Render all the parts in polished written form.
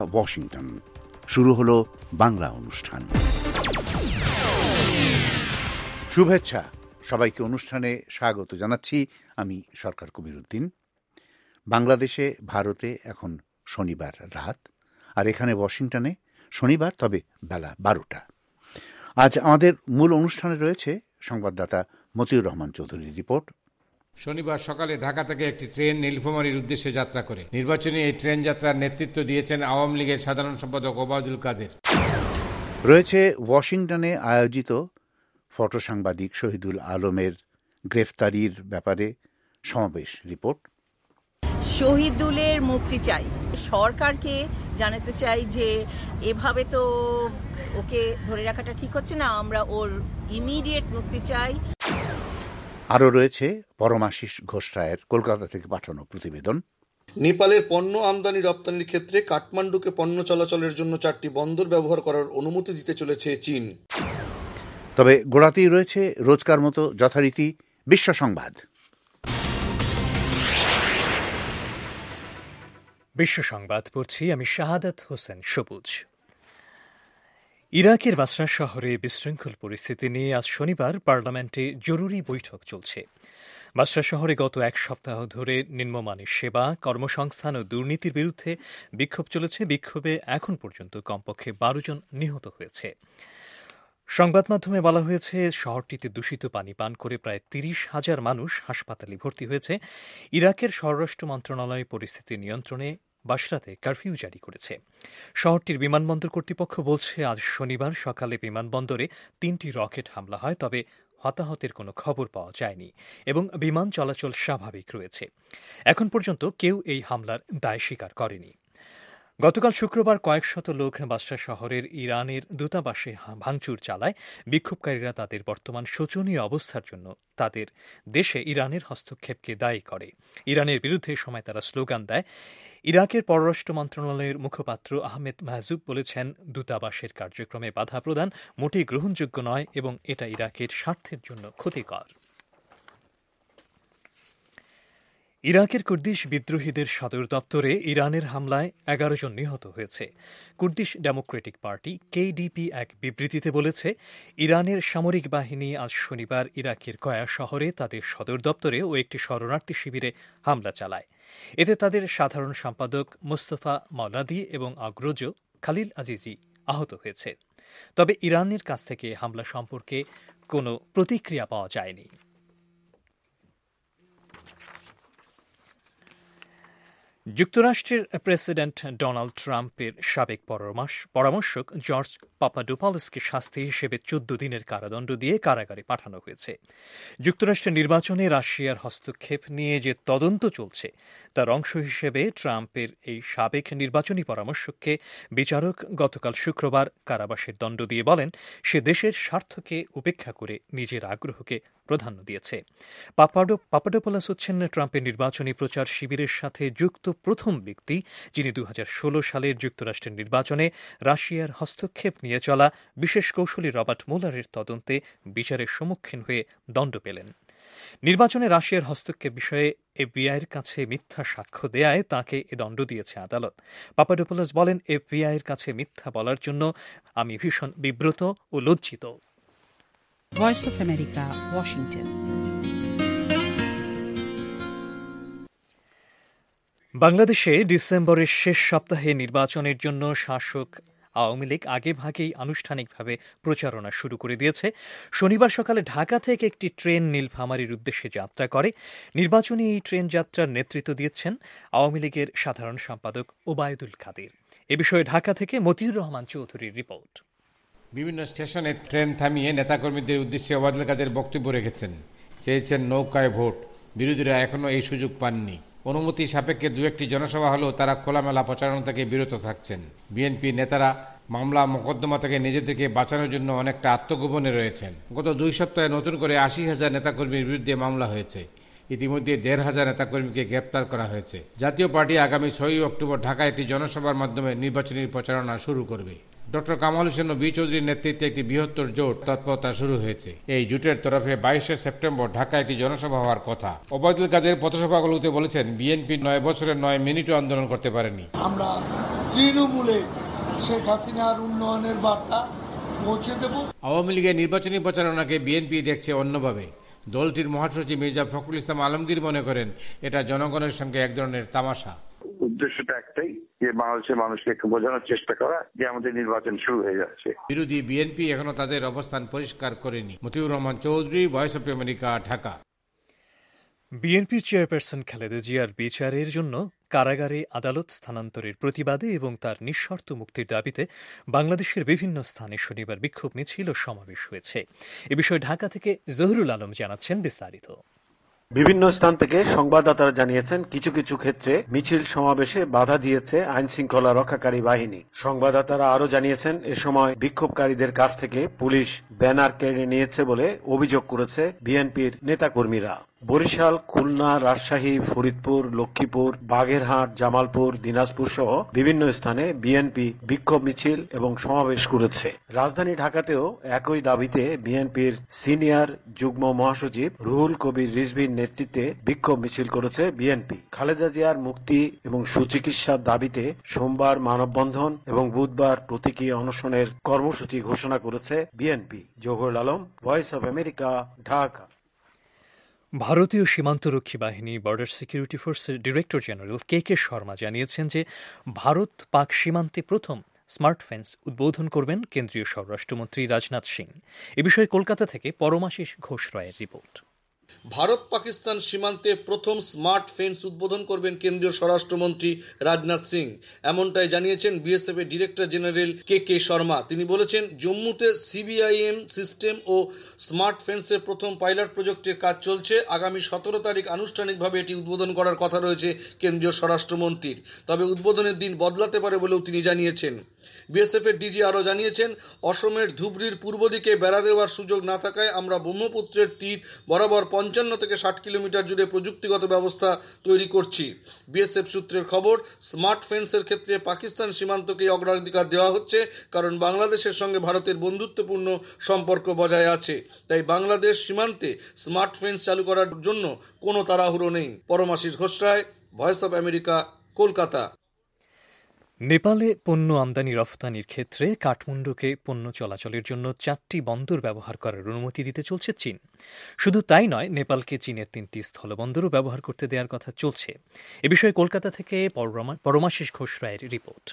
Washington শুরু হলো বাংলা অনুষ্ঠান। শুভেচ্ছা সবাইকে, অনুষ্ঠানে স্বাগত জানাচ্ছি। আমি সরকার কবির উদ্দিন। বাংলাদেশে, ভারতে এখন শনিবার রাত, আর এখানে ওয়াশিংটনে শনিবার, তবে বেলা 12টা। আজ আমাদের মূল অনুষ্ঠানে রয়েছে সংবাদদাতা মতিউর রহমান চৌধুরীর রিপোর্ট। শনিবার সকালে ঢাকা থেকে একটি ট্রেন নীলফামারীর উদ্দেশ্যে যাত্রা করে। নির্বাচনী এই ট্রেন যাত্রার নেতৃত্ব দিয়েছেন আওয়ামী লীগের সাধারণ সম্পাদক ওবায়দুল কাদের। রয়েছে ওয়াশিংটনে আয়োজিত ফটো সাংবাদিক শহীদুল আলমের গ্রেফতারির ব্যাপারে সমাবেশ রিপোর্ট। শহীদুলের মুক্তি চাই, সরকারকে জানাতে চাই যে এভাবে তো ওকে ধরে রাখাটা ঠিক হচ্ছে না, আমরা ওর ইমিডিয়েট মুক্তি চাই। আরও রয়েছে পরমাশিস ঘোষ রায়ের কলকাতা থেকে পাঠানো প্রতিবেদন। নেপালের পণ্য আমদানি রপ্তানির ক্ষেত্রে কাঠমান্ডুকে পণ্য চলাচলের জন্য 4টি বন্দর ব্যবহার করার অনুমতি দিতে চলেছে চীন। তবে গোড়াতেই রয়েছে রোজকার মতো যথারীতি বিশ্ব সংবাদ। বিশ্ব সংবাদ পড়ছি আমি শাহাদাত হোসেন সবুজ। ইরাকের বাসরা শহরে বিশৃঙ্খল পরিস্থিতি নিয়ে আজ শনিবার পার্লামেন্টে জরুরি বৈঠক চলছে। বাসরা শহরে গত এক সপ্তাহ ধরে নিম্নমানের সেবা, কর্মসংস্থান ও দুর্নীতির বিরুদ্ধে বিক্ষোভ চলেছে। বিক্ষোভে এখন পর্যন্ত কমপক্ষে 12 জন নিহত হয়েছে। সংবাদ মাধ্যমে বলা হয়েছে, শহরটিতে দূষিত পানি পান করে প্রায় 30,000 মানুষ হাসপাতালে ভর্তি হয়েছে। ইরাকের স্বরাষ্ট্র মন্ত্রণালয় পরিস্থিতি নিয়ন্ত্রণে বাসরাতে কারফিউ জারি করেছে। শহরটির বিমানবন্দর কর্তৃপক্ষ বলছে, আজ শনিবার সকালে বিমানবন্দরে 3টি রকেট হামলা হয়, তবে হতাহতের কোনো খবর পাওয়া যায়নি এবং বিমান চলাচল স্বাভাবিক রয়েছে। এখন পর্যন্ত কেউ এই হামলার দায় স্বীকার করেনি। গতকাল শুক্রবার কয়েক শত লোক বাসরা শহরের ইরানের দূতাবাসে ভাঙচুর চালায়। বিক্ষোভকারীরা তাদের বর্তমান শোচনীয় অবস্থার জন্য তাদের দেশে ইরানের হস্তক্ষেপকে দায়ী করে। ইরানের বিরুদ্ধে সময় তারা স্লোগান দেয়। ইরাকের পররাষ্ট্র মন্ত্রণালয়ের মুখপাত্র আহমেদ মাহজুব বলেছেন, দূতাবাসের কার্যক্রমে বাধা প্রদান মোটেই গ্রহণযোগ্য নয় এবং এটা ইরাকের স্বার্থের জন্য ক্ষতিকর। ইরাকের কুর্দিশ বিদ্রোহীদের সদর দপ্তরে ইরানের হামলায় 11 জন নিহত হয়েছে। কুর্দিশ ডেমোক্রেটিক পার্টি কেডিপি এক বিবৃতিতে বলেছে, ইরানের সামরিক বাহিনী আজ শনিবার ইরাকের কয়া শহরে তাদের সদর দপ্তরে ও একটি শরণার্থী শিবিরে হামলা চালায়। এতে তাদের সাধারণ সম্পাদক মোস্তফা মাওলাদি এবং অগ্রজ খালিল আজিজি আহত হয়েছে। তবে ইরানের কাছ থেকে হামলা সম্পর্কে কোনো প্রতিক্রিয়া পাওয়া যায়নি। যুক্তরাষ্ট্রের প্রেসিডেন্ট ডোনাল্ড ট্রাম্পের সাবেক পরামর্শক জর্জ পাপাডোপাউলসকে শাস্তি হিসেবে 14 দিনের কারাদণ্ড দিয়ে কারাগারে পাঠানো হয়েছে। যুক্তরাষ্ট্রের নির্বাচনে রাশিয়ার হস্তক্ষেপ নিয়ে যে তদন্ত চলছে তার অংশ হিসেবে ট্রাম্পের এই সাবেক নির্বাচনী পরামর্শককে বিচারক গতকাল শুক্রবার কারাবাসের দণ্ড দিয়ে বলেন, সে দেশের স্বার্থকে উপেক্ষা করে নিজের আগ্রহকে প্রাধান্য দিয়েছে। পাপাডোপাউলস হচ্ছেন ট্রাম্পের নির্বাচনী প্রচার শিবিরের সাথে যুক্ত প্রথম ব্যক্তি যিনি 2016 সালের যুক্তরাষ্ট্রের নির্বাচনে রাশিয়ার হস্তক্ষেপ নিয়ে চলা বিশেষ কৌশলী রবার্ট মুলারের তদন্তে বিচারের সম্মুখীন হয়ে দণ্ড পেলেন। নির্বাচনে রাশিয়ার হস্তক্ষেপ বিষয়ে এফবিআইয়ের কাছে মিথ্যা সাক্ষ্য দেয়ায় তাঁকে এ দণ্ড দিয়েছে আদালত। পাপাডোপাউলস বলেন, এফবিআইয়ের কাছে মিথ্যা বলার জন্য আমি ভীষণ বিব্রত ও লজ্জিত। Voice of America, Washington. বাংলাদেশে ডিসেম্বরের শেষ সপ্তাহে নির্বাচনের জন্য শাসক আওয়ামী লীগ আগেভাগেই আনুষ্ঠানিকভাবে প্রচারণা শুরু করে দিয়েছে। শনিবার সকালে ঢাকা থেকে একটি ট্রেন নীলফামারীর উদ্দেশ্যে যাত্রা করে। নির্বাচনী এই ট্রেন যাত্রার নেতৃত্ব দিয়েছেন আওয়ামী লীগের সাধারণ সম্পাদক ওবায়দুল কাদের। এ বিষয়ে ঢাকা থেকে মতিউর রহমান চৌধুরীর রিপোর্ট। বিভিন্ন স্টেশনে ট্রেন থামিয়ে নেতাকর্মীদের উদ্দেশ্যে ওবায়দুল কাদের বক্তব্য রেখেছেন। চেয়েছেন নৌকায় ভোট, বিরোধীরা এখনও এই সুযোগ পাননি। অনুমতি সাপেক্ষে 2-1টি জনসভা হলেও তারা খোলামেলা প্রচারণা থেকে বিরত থাকছেন। বিএনপি নেতারা মামলা মোকদ্দমা থেকে নিজেদেরকে বাঁচানোর জন্য অনেকটা আত্মগোপনে রয়েছেন। গত 2 সপ্তাহে নতুন করে 80,000 নেতাকর্মীর বিরুদ্ধে মামলা হয়েছে। ইতিমধ্যে ১,৫০০ নেতাকর্মীকে গ্রেপ্তার করা হয়েছে। জাতীয় পার্টি আগামী ৬ অক্টোবর ঢাকায় একটি জনসভার মাধ্যমে নির্বাচনী প্রচারণা শুরু করবে। ডক্টর কামাল হোসেন ও বি চৌধুরীর নেতৃত্বে একটি বৃহত্তর জোট তৎপরতা শুরু হয়েছে। এই জোটের তরফে ২২শে সেপ্টেম্বর ঢাকায় একটি জনসভা হওয়ার কথা। ওবায়দুল কাদের পথসভাগুলোতে বলেছেন, বিএনপি ৯ বছরের ৯ মিনিটও আন্দোলন করতে পারেনি। আমরা তৃণমূলে শেখ হাসিনার উন্নয়নের বার্তা পৌঁছে দেব। আওয়ামী লীগের নির্বাচনী প্রচারণাকে বিএনপি দেখছে অন্যভাবে। দলটির মহাসচিব মির্জা ফখরুল ইসলাম আলমগীর মনে করেন, এটা জনগণের সঙ্গে এক ধরনের তামাশা। উদ্দেশ্যটা একটাই, যে বাংলাদেশের মানুষকে একটু বোঝানোর চেষ্টা করা যে আমাদের নির্বাচন শুরু হয়ে যাচ্ছে। বিরোধী বিএনপি এখনো তাদের অবস্থান পরিষ্কার করেনি। Motiur Rahman Chowdhury, voice of America, Dhaka. বিএনপির চেয়ারপারসন খালেদা জিয়ার বিচারের জন্য কারাগারে আদালত স্থানান্তরের প্রতিবাদে এবং তার নিঃশর্ত মুক্তির দাবিতে বাংলাদেশের বিভিন্ন স্থানে শনিবার বিক্ষোভ মিছিল ও সমাবেশ হয়েছে। এ বিষয়ে ঢাকা থেকে জহুরুল আলম জানাচ্ছেন বিস্তারিত। বিভিন্ন স্থান থেকে সংবাদদাতারা জানিয়েছেন, কিছু কিছু ক্ষেত্রে মিছিল সমাবেশে বাধা দিয়েছে আইন শৃঙ্খলা রক্ষাকারী বাহিনী। সংবাদদাতারা আরও জানিয়েছেন, এ সময় বিক্ষোভকারীদের কাছ থেকে পুলিশ ব্যানার কেড়ে নিয়েছে বলে অভিযোগ করেছে বিএনপির নেতাকর্মীরা। বরিশাল, খুলনা, রাজশাহী, ফরিদপুর, লক্ষ্মীপুর, বাগেরহাট, জামালপুর, দিনাজপুর সহ বিভিন্ন স্থানে বিএনপি বিক্ষোভ মিছিল এবং সমাবেশ করেছে। রাজধানী ঢাকাতেও একই দাবিতে বিএনপির সিনিয়র যুগ্ম মহাসচিব রুহুল কবির রিজভীর নেতৃত্বে বিক্ষোভ মিছিল করেছে বিএনপি। খালেদা জিয়ার মুক্তি এবং সুচিকিৎসার দাবিতে সোমবার মানববন্ধন এবং বুধবার প্রতীকী অনশনের কর্মসূচি ঘোষণা করেছে BNP. Zahurul Alam, voice of America, Dhaka. ভারতীয় সীমান্তরক্ষী বাহিনী বর্ডার সিকিউরিটি ফোর্সের ডিরেক্টর জেনারেল কে শর্মা জানিয়েছেন যে ভারত পাক সীমান্তে প্রথম স্মার্ট ফেন্স উদ্বোধন করবেন কেন্দ্রীয় স্বরাষ্ট্রমন্ত্রী রাজনাথ সিং। এ বিষয়ে কলকাতা থেকে পরমাশিস ঘোষ রায়ের রিপোর্ট। ভারত পাকিস্তান সীমান্তে প্রথম স্মার্ট ফেন্স উদ্বোধন করবেন কেন্দ্রীয় স্বরাষ্ট্রমন্ত্রী রাজনাথ সিং, এমনটাই জানিয়েছেন বিএসএফ এর ডিরেক্টর জেনারেল কে শর্মা। তিনি বলেছেন, জম্মুতে সিবিআইএম সিস্টেম ও স্মার্ট ফেন্সের প্রথম পাইলট প্রজেক্টের কাজ চলছে। আগামী ১৭ তারিখ আনুষ্ঠানিকভাবে এটি উদ্বোধন করার কথা রয়েছে কেন্দ্রীয় স্বরাষ্ট্রমন্ত্রীর। তবে উদ্বোধনের দিন বদলাতে পারে বলেও তিনি জানিয়েছেন। বিএসএফ এর ডিজি আরও জানিয়েছেন, অসমের ধুবড়ির পূর্ব দিকে বেড়া দেওয়ার সুযোগ না থাকায় আমরা ব্রহ্মপুত্রের তীর বরাবর ৫৫ থেকে ৬০ কিলোমিটার জুড়ে প্রযুক্তিগত ব্যবস্থা তৈরি করছি। বিএসএফ সূত্রের খবর, স্মার্ট ফেন্সের ক্ষেত্রে পাকিস্তান সীমান্তকে অগ্রাধিকার দেওয়া হচ্ছে, কারণ বাংলাদেশের সঙ্গে ভারতের বন্ধুত্বপূর্ণ সম্পর্ক বজায় আছে। তাই বাংলাদেশ সীমান্তে স্মার্ট ফেন্স চালু করার জন্য কোনো তাড়াহুড়ো নেই। Paramashis Ghosh Roy, voice of America, Kolkata. নেপালে পণ্য আমদানি রফতানির ক্ষেত্রে কাঠমান্ডুকে পণ্য চলাচলের জন্য ৪টি বন্দর ব্যবহার করার অনুমতি দিতে চলছে চীন। শুধু তাই নয়, নেপালকে চীনের ৩টি স্থলবন্দরও ব্যবহার করতে দেওয়ার কথা চলছে। এ বিষয়ে কলকাতা থেকে পরমাশিস ঘোষ রায়ের রিপোর্ট।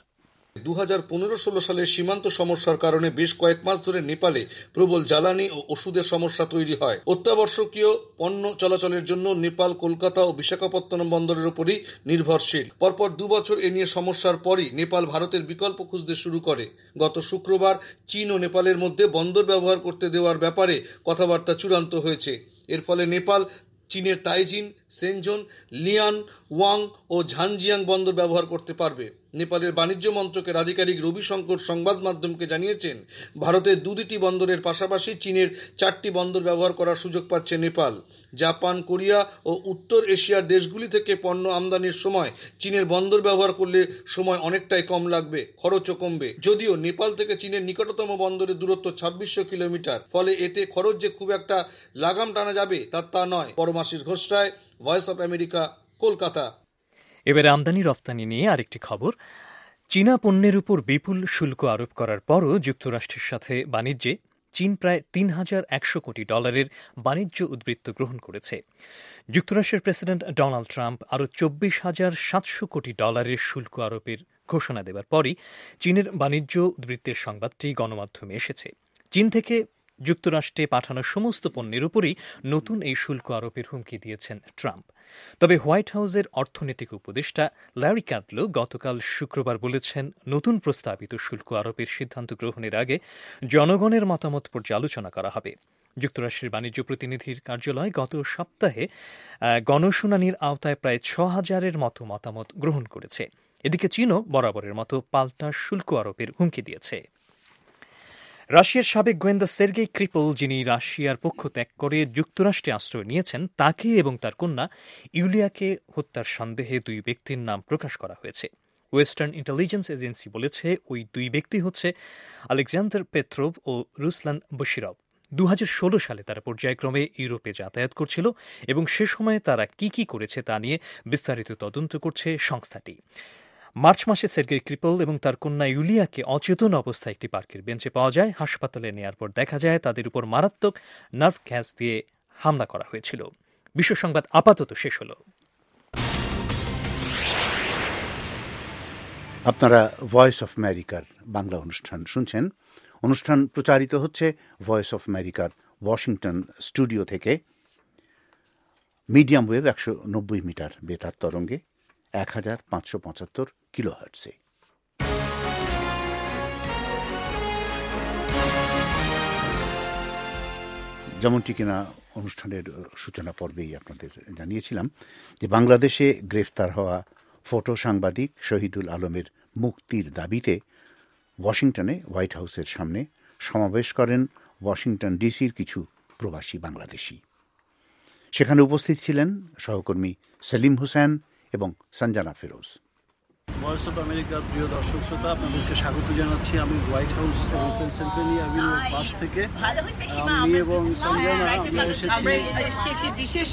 2015-16 সালের সীমান্ত সমস্যার কারণে বেশ কয়েক মাস ধরে নেপালে প্রবল জ্বালানি ও ওষুধের সমস্যা তৈরি হয়। অত্যাবশ্যকীয় পণ্য চলাচলের জন্য নেপাল কলকাতা ও বিশাখাপত্তনম বন্দরের উপরই নির্ভরশীল। পরপর 2 বছর এ নিয়ে সমস্যার পরই নেপাল ভারতের বিকল্প খুঁজতে শুরু করে। গত শুক্রবার চীন ও নেপালের মধ্যে বন্দর ব্যবহার করতে দেওয়ার ব্যাপারে কথাবার্তা চূড়ান্ত হয়েছে। এর ফলে নেপাল চীনের তাইজিন, সেনজোন, লিয়ান, ওয়াং ও ঝানজিয়াং বন্দর ব্যবহার করতে পারবে। নেপালের বাণিজ্য মন্ত্রকের আধিকারিক রবিশঙ্কর সংবাদ মাধ্যমকে জানিয়েছেন, ভারতের 2টি বন্দরের পাশাপাশি চীনের 4টি বন্দর ব্যবহার করার সুযোগ পাচ্ছে নেপাল। জাপান, কোরিয়া ও উত্তর এশিয়ার দেশগুলি থেকে পণ্য আমদানির সময় চীনের বন্দর ব্যবহার করলে সময় অনেকটাই কম লাগবে, খরচও কমবে। যদিও নেপাল থেকে চীনের নিকটতম বন্দরের দূরত্ব ২৬০০ কিলোমিটার, ফলে এতে খরচ যে খুব একটা লাগাম টানা যাবে তা নয়। Paramashis Ghosh Roy, voice of America, Kolkata. এবারে আমদানি রপ্তানি নিয়ে আরেকটি খবর। চীনা পণ্যের উপর বিপুল শুল্ক আরোপ করার পরও যুক্তরাষ্ট্রের সাথে বাণিজ্যে চীন প্রায় $৩,১০০ কোটি বাণিজ্য উদ্বৃত্ত গ্রহণ করেছে। যুক্তরাষ্ট্রের প্রেসিডেন্ট ডোনাল্ড ট্রাম্প আরও $২৪,৭০০ কোটি শুল্ক আরোপের ঘোষণা দেবার পরই চীনের বাণিজ্য উদ্বৃত্তের সংবাদটি গণমাধ্যমে এসেছে। চীন থেকে যুক্তরাষ্ট্রে পাঠানো সমস্ত পণ্যের উপরই নতুন এই শুল্ক আরোপের হুমকি দিয়েছেন ট্রাম্প। তবে হোয়াইট হাউসের অর্থনৈতিক উপদেষ্টা ল্যারি ক্যাডলো গতকাল শুক্রবার বলেছেন, নতুন প্রস্তাবিত শুল্ক আরোপের সিদ্ধান্ত গ্রহণের আগে জনগণের মতামত পর্যালোচনা করা হবে। যুক্তরাষ্ট্রের বাণিজ্য প্রতিনিধির কার্যালয় গত সপ্তাহে গণশুনানির আওতায় প্রায় ৬,০০০-এর মতো মতামত গ্রহণ করেছে। এদিকে চীনও বরাবরের মতো পাল্টা শুল্ক আরোপের হুমকি দিয়েছে। রাশিয়ার সাবেক গোয়েন্দা সের্গেই ক্রিপল, যিনি রাশিয়ার পক্ষ ত্যাগ করে যুক্তরাষ্ট্রে আশ্রয় নিয়েছেন, তাকে এবং তার কন্যা ইউলিয়াকে হত্যার সন্দেহে 2 ব্যক্তির নাম প্রকাশ করা হয়েছে। ওয়েস্টার্ন ইন্টেলিজেন্স এজেন্সি বলেছে ওই 2 ব্যক্তি হচ্ছে আলেকজান্ডার পেট্রোভ ও রুসলান বশিরভ। 2016 সালে তারা পর্যায়ক্রমে ইউরোপে যাতায়াত করছিল এবং সে সময়ে তারা কি করেছে তা নিয়ে বিস্তারিত তদন্ত করছে সংস্থাটি। মার্চ মাসে সের্গেই ক্রিপল এবং তার কন্যা ইউলিয়াকে অচেতন অবস্থায় একটি পার্কের বেঞ্চে পাওয়া যায়। হাসপাতালে নেয়ার পর দেখা যায় তাদের উপর মারাত্মক নার্ভ গ্যাস দিয়ে হামলা করা হয়েছিল। বিশ্ব সংবাদ আপাতত শেষ হল। আপনারা ভয়েস অফ আমেরিকার বাংলা অনুষ্ঠান শুনছেন। অনুষ্ঠান প্রচারিত হচ্ছে ভয়েস অফ আমেরিকার ওয়াশিংটন স্টুডিও থেকে। মিডিয়াম ওয়েভ 190 মিটার বেতার তরঙ্গে 1575 কিলোহার্টজে। যেমনটি কিনা অনুষ্ঠানের সূচনা পর্বেই আপনাদের জানিয়েছিলাম যে বাংলাদেশে গ্রেফতার হওয়া ফটো সাংবাদিক শহীদুল আলমের মুক্তির দাবিতে ওয়াশিংটনে হোয়াইট হাউসের সামনে সমাবেশ করেন ওয়াশিংটন ডিসির কিছু প্রবাসী বাংলাদেশি। সেখানে উপস্থিত ছিলেন সহকর্মী সেলিম হোসেন এবং সঞ্জনা ফিরোজ। ভয়েস অফ আমেরিকার প্রিয় দর্শক শ্রোতা, আপনাদেরকে স্বাগত জানাচ্ছি। আমি হোয়াইট হাউস এবং পেনসিলভেনিয়া অ্যাভিনিউর পাশ থেকে। আমি এবং সঞ্জনা আমরা এসেছি একটি বিশেষ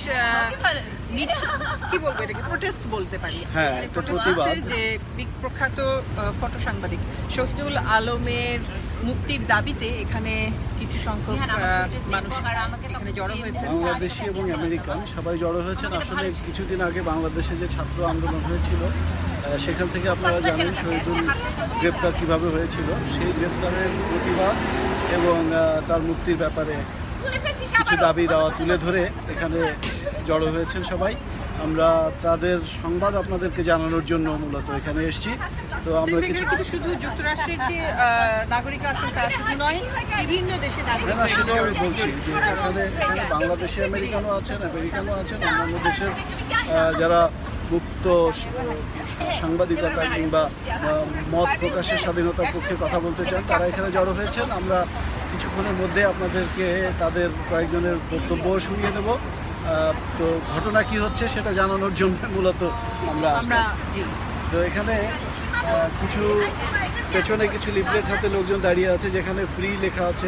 কি বলবো, এটাকে প্রোটেস্ট বলতে পারি। হ্যাঁ, এটা প্রতিবাদ যে প্রখ্যাত ফটো সাংবাদিক শহীদুল আলমের মুক্তির দাবিতে এখানে কিছু সংখ্যক মানুষ এখানে জড়ো হয়েছে, বাংলাদেশি এবং আমেরিকান সবাই জড়ো হয়েছেন। আসলে কিছুদিন আগে বাংলাদেশে যে ছাত্র আন্দোলন হয়েছিল সেখান থেকে আপনারা জানেন শহীদুল গ্রেপ্তার কিভাবে হয়েছিল। সেই গ্রেপ্তারের প্রতিবাদ এবং তার মুক্তির ব্যাপারে কিছু দাবি দেওয়া তুলে ধরে এখানে জড়ো হয়েছেন সবাই। আমরা তাদের সংবাদ আপনাদেরকে জানানোর জন্য মূলত এখানে এসেছি। তো আমরা কিছু শুধু যুক্তরাষ্ট্রের যে নাগরিক আছেন তা শুধু নয়, বিভিন্ন দেশের নাগরিক। সেটাই আমি বলছি যে এখানে বাংলাদেশে আমেরিকানও আছেন, অন্যান্য দেশের যারা মুক্ত সাংবাদিকতা কিংবা মত প্রকাশের স্বাধীনতার পক্ষে কথা বলতে চান তারা এখানে জড়ো হয়েছেন। আমরা কিছুক্ষণের মধ্যে আপনাদেরকে তাদের কয়েকজনের বক্তব্য শুনিয়ে দেব। তো ঘটনা কি হচ্ছে সেটা জানানোর জন্য মূলত আমরা তো এখানে কিছু পেছনে কিছু লিফলেট হাতে লোকজন দাঁড়িয়ে আছে যেখানে ফ্রি লেখা আছে,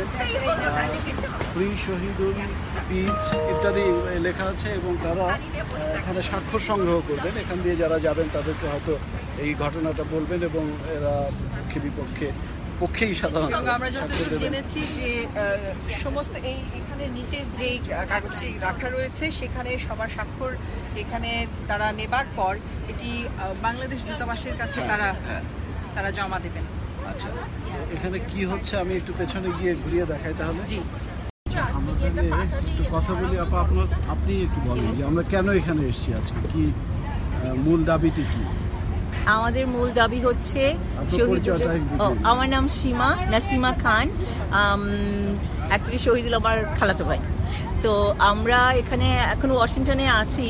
ফ্রি শহীদুল পিচ ইত্যাদি লেখা আছে এবং তারা এখানে স্বাক্ষর সংগ্রহ করবেন। এখান দিয়ে যারা যাবেন তাদেরকে হয়তো এই ঘটনাটা বলবেন এবং এরা পক্ষেই সাধারণত আমরা যতটুকু জেনেছি যে সমস্ত এখানে নিচে যে কাগজটি রাখা রয়েছে সেখানে সবার স্বাক্ষর এখানে তারা নেবার পর এটি বাংলাদেশ দূতাবাসের কাছে তারা জমা দেবেন। আচ্ছা, এখানে কি হচ্ছে আমি একটু পেছনে গিয়ে ঘুরিয়ে দেখাই তাহলে। জি, একটু কথা বলি। আপনি একটু বলেন যে আমরা কেন এখানে এসেছি আজকে, কি মূল দাবিটি কি? আমাদের মূল দাবি হচ্ছে আমার নাম নাসিমা খান, অ্যাকচুয়ালি শহীদুল আমার খালাতো ভাই। তো আমরা এখানে এখন ওয়াশিংটনে আছি,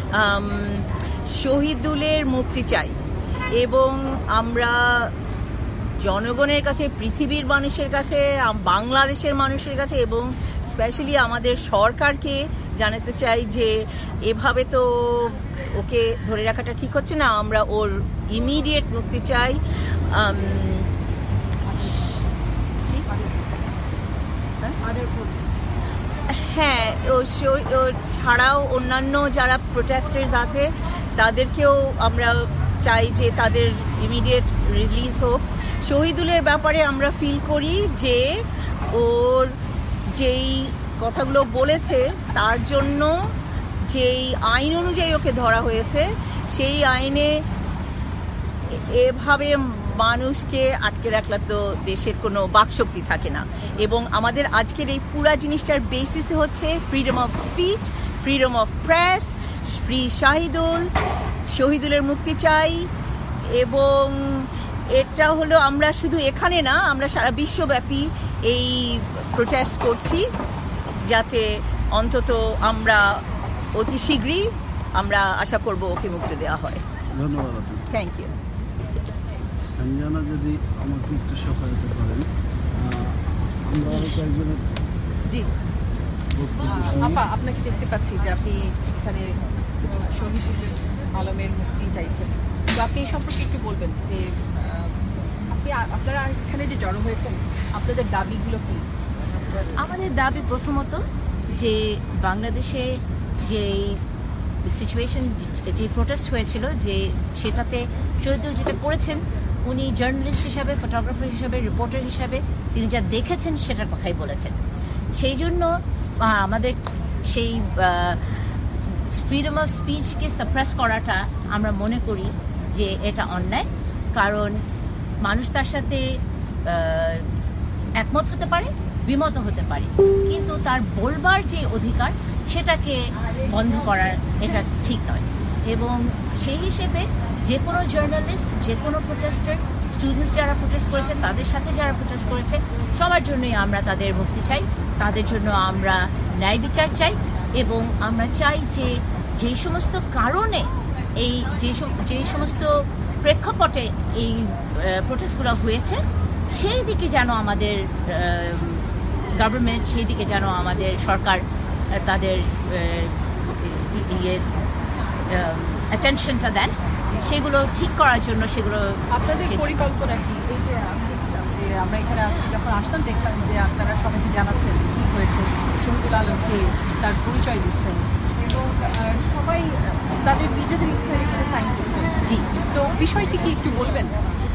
শহীদুলের মুক্তি চাই এবং আমরা জনগণের কাছে, পৃথিবীর মানুষের কাছে, বাংলাদেশের মানুষের কাছে এবং স্পেশালি আমাদের সরকারকে জানাতে চাই যে এভাবে তো ওকে ধরে রাখাটা ঠিক হচ্ছে না। আমরা ওর ইমিডিয়েট মুক্তি চাই। হ্যাঁ, ও ছাড়াও অন্যান্য যারা প্রোটেস্টার্স আছে তাদেরকেও আমরা চাই যে তাদের ইমিডিয়েট রিলিজ হোক। শহীদুলের ব্যাপারে আমরা ফিল করি যে ওর যেই কথাগুলো বলেছে তার জন্য যেই আইন অনুযায়ী ওকে ধরা হয়েছে সেই আইনে এভাবে মানুষকে আটকে রাখলে তো দেশের কোনো বাকশক্তি থাকে না। এবং আমাদের আজকের এই পুরা জিনিসটার বেসিসে হচ্ছে freedom of speech, freedom of press, free শহীদুলের মুক্তি চাই। এবং এটা হলো আমরা শুধু এখানে না, আমরা সারা বিশ্বব্যাপী এই প্রোটেস্ট করছি যাতে অন্তত আমরা অতি শীঘ্রই আমরা আশা করব ওকে মুক্তি দেওয়া হয়। ধন্যবাদ। Thank you. সঞ্জনা, যদি আমাকে একটু সহায়তা করেন, আমরা হয়তো একজনের জি আপা, আপনাকে দেখতে পাচ্ছি যে আপনি এখানে শহীদুল আলমের মুক্তি চাইছেন, তো আপনি এই সম্পর্কে একটু বলবেন যে আপনারা এখানে যে জড়ো হয়েছেন, আপনাদের দাবিগুলো কি? আমাদের দাবি প্রথমত যে বাংলাদেশে যে সিচুয়েশন, যে প্রোটেস্ট হয়েছিল, যে সেটাতে শহীদুল যেটা করেছেন, উনি জার্নালিস্ট হিসাবে, ফটোগ্রাফার হিসাবে, রিপোর্টার হিসাবে তিনি যা দেখেছেন সেটার কথাই বলেছেন। সেই জন্য আমাদের সেই ফ্রিডম অফ স্পিচকে সাপ্রেস করাটা আমরা মনে করি যে এটা অন্যায়, কারণ মানুষ তার সাথে একমত হতে পারে, বিমত হতে পারে, কিন্তু তার বলবার যে অধিকার সেটাকে বন্ধ করার এটা ঠিক নয়। এবং সেই হিসেবে যে কোনো জার্নালিস্ট, যে কোনো প্রোটেস্টার, স্টুডেন্টস যারা প্রোটেস্ট করেছে, তাদের সাথে যারা প্রোটেস্ট করেছে, সবার জন্যই আমরা তাদের মুক্তি চাই, তাদের জন্য আমরা ন্যায় বিচার চাই। এবং আমরা চাই যে যেই সমস্ত কারণে এই যে সমস্ত প্রেক্ষাপটে এই প্রোটেস্টগুলো হয়েছে, সেই দিকে যেন আমাদের গভর্নমেন্ট, সেই দিকে যেন আমাদের সরকার তাদের অ্যাটেনশনটা দেন, সেগুলো ঠিক করার জন্য। সেগুলো আপনাদের পরিকল্পনা কি? এই যে আমি দেখছিলাম যে আমরা এখানে আজকে যখন আসলাম দেখলাম যে আপনারা সবাইকে জানাচ্ছেন যে কী হয়েছে, শহীদুল আলমকে তার পরিচয় দিচ্ছেন এবং সবাই তাদের নিজেদের ইচ্ছায় এখানে সাইন করছেন। জি, তো বিষয়টি কি একটু বলবেন?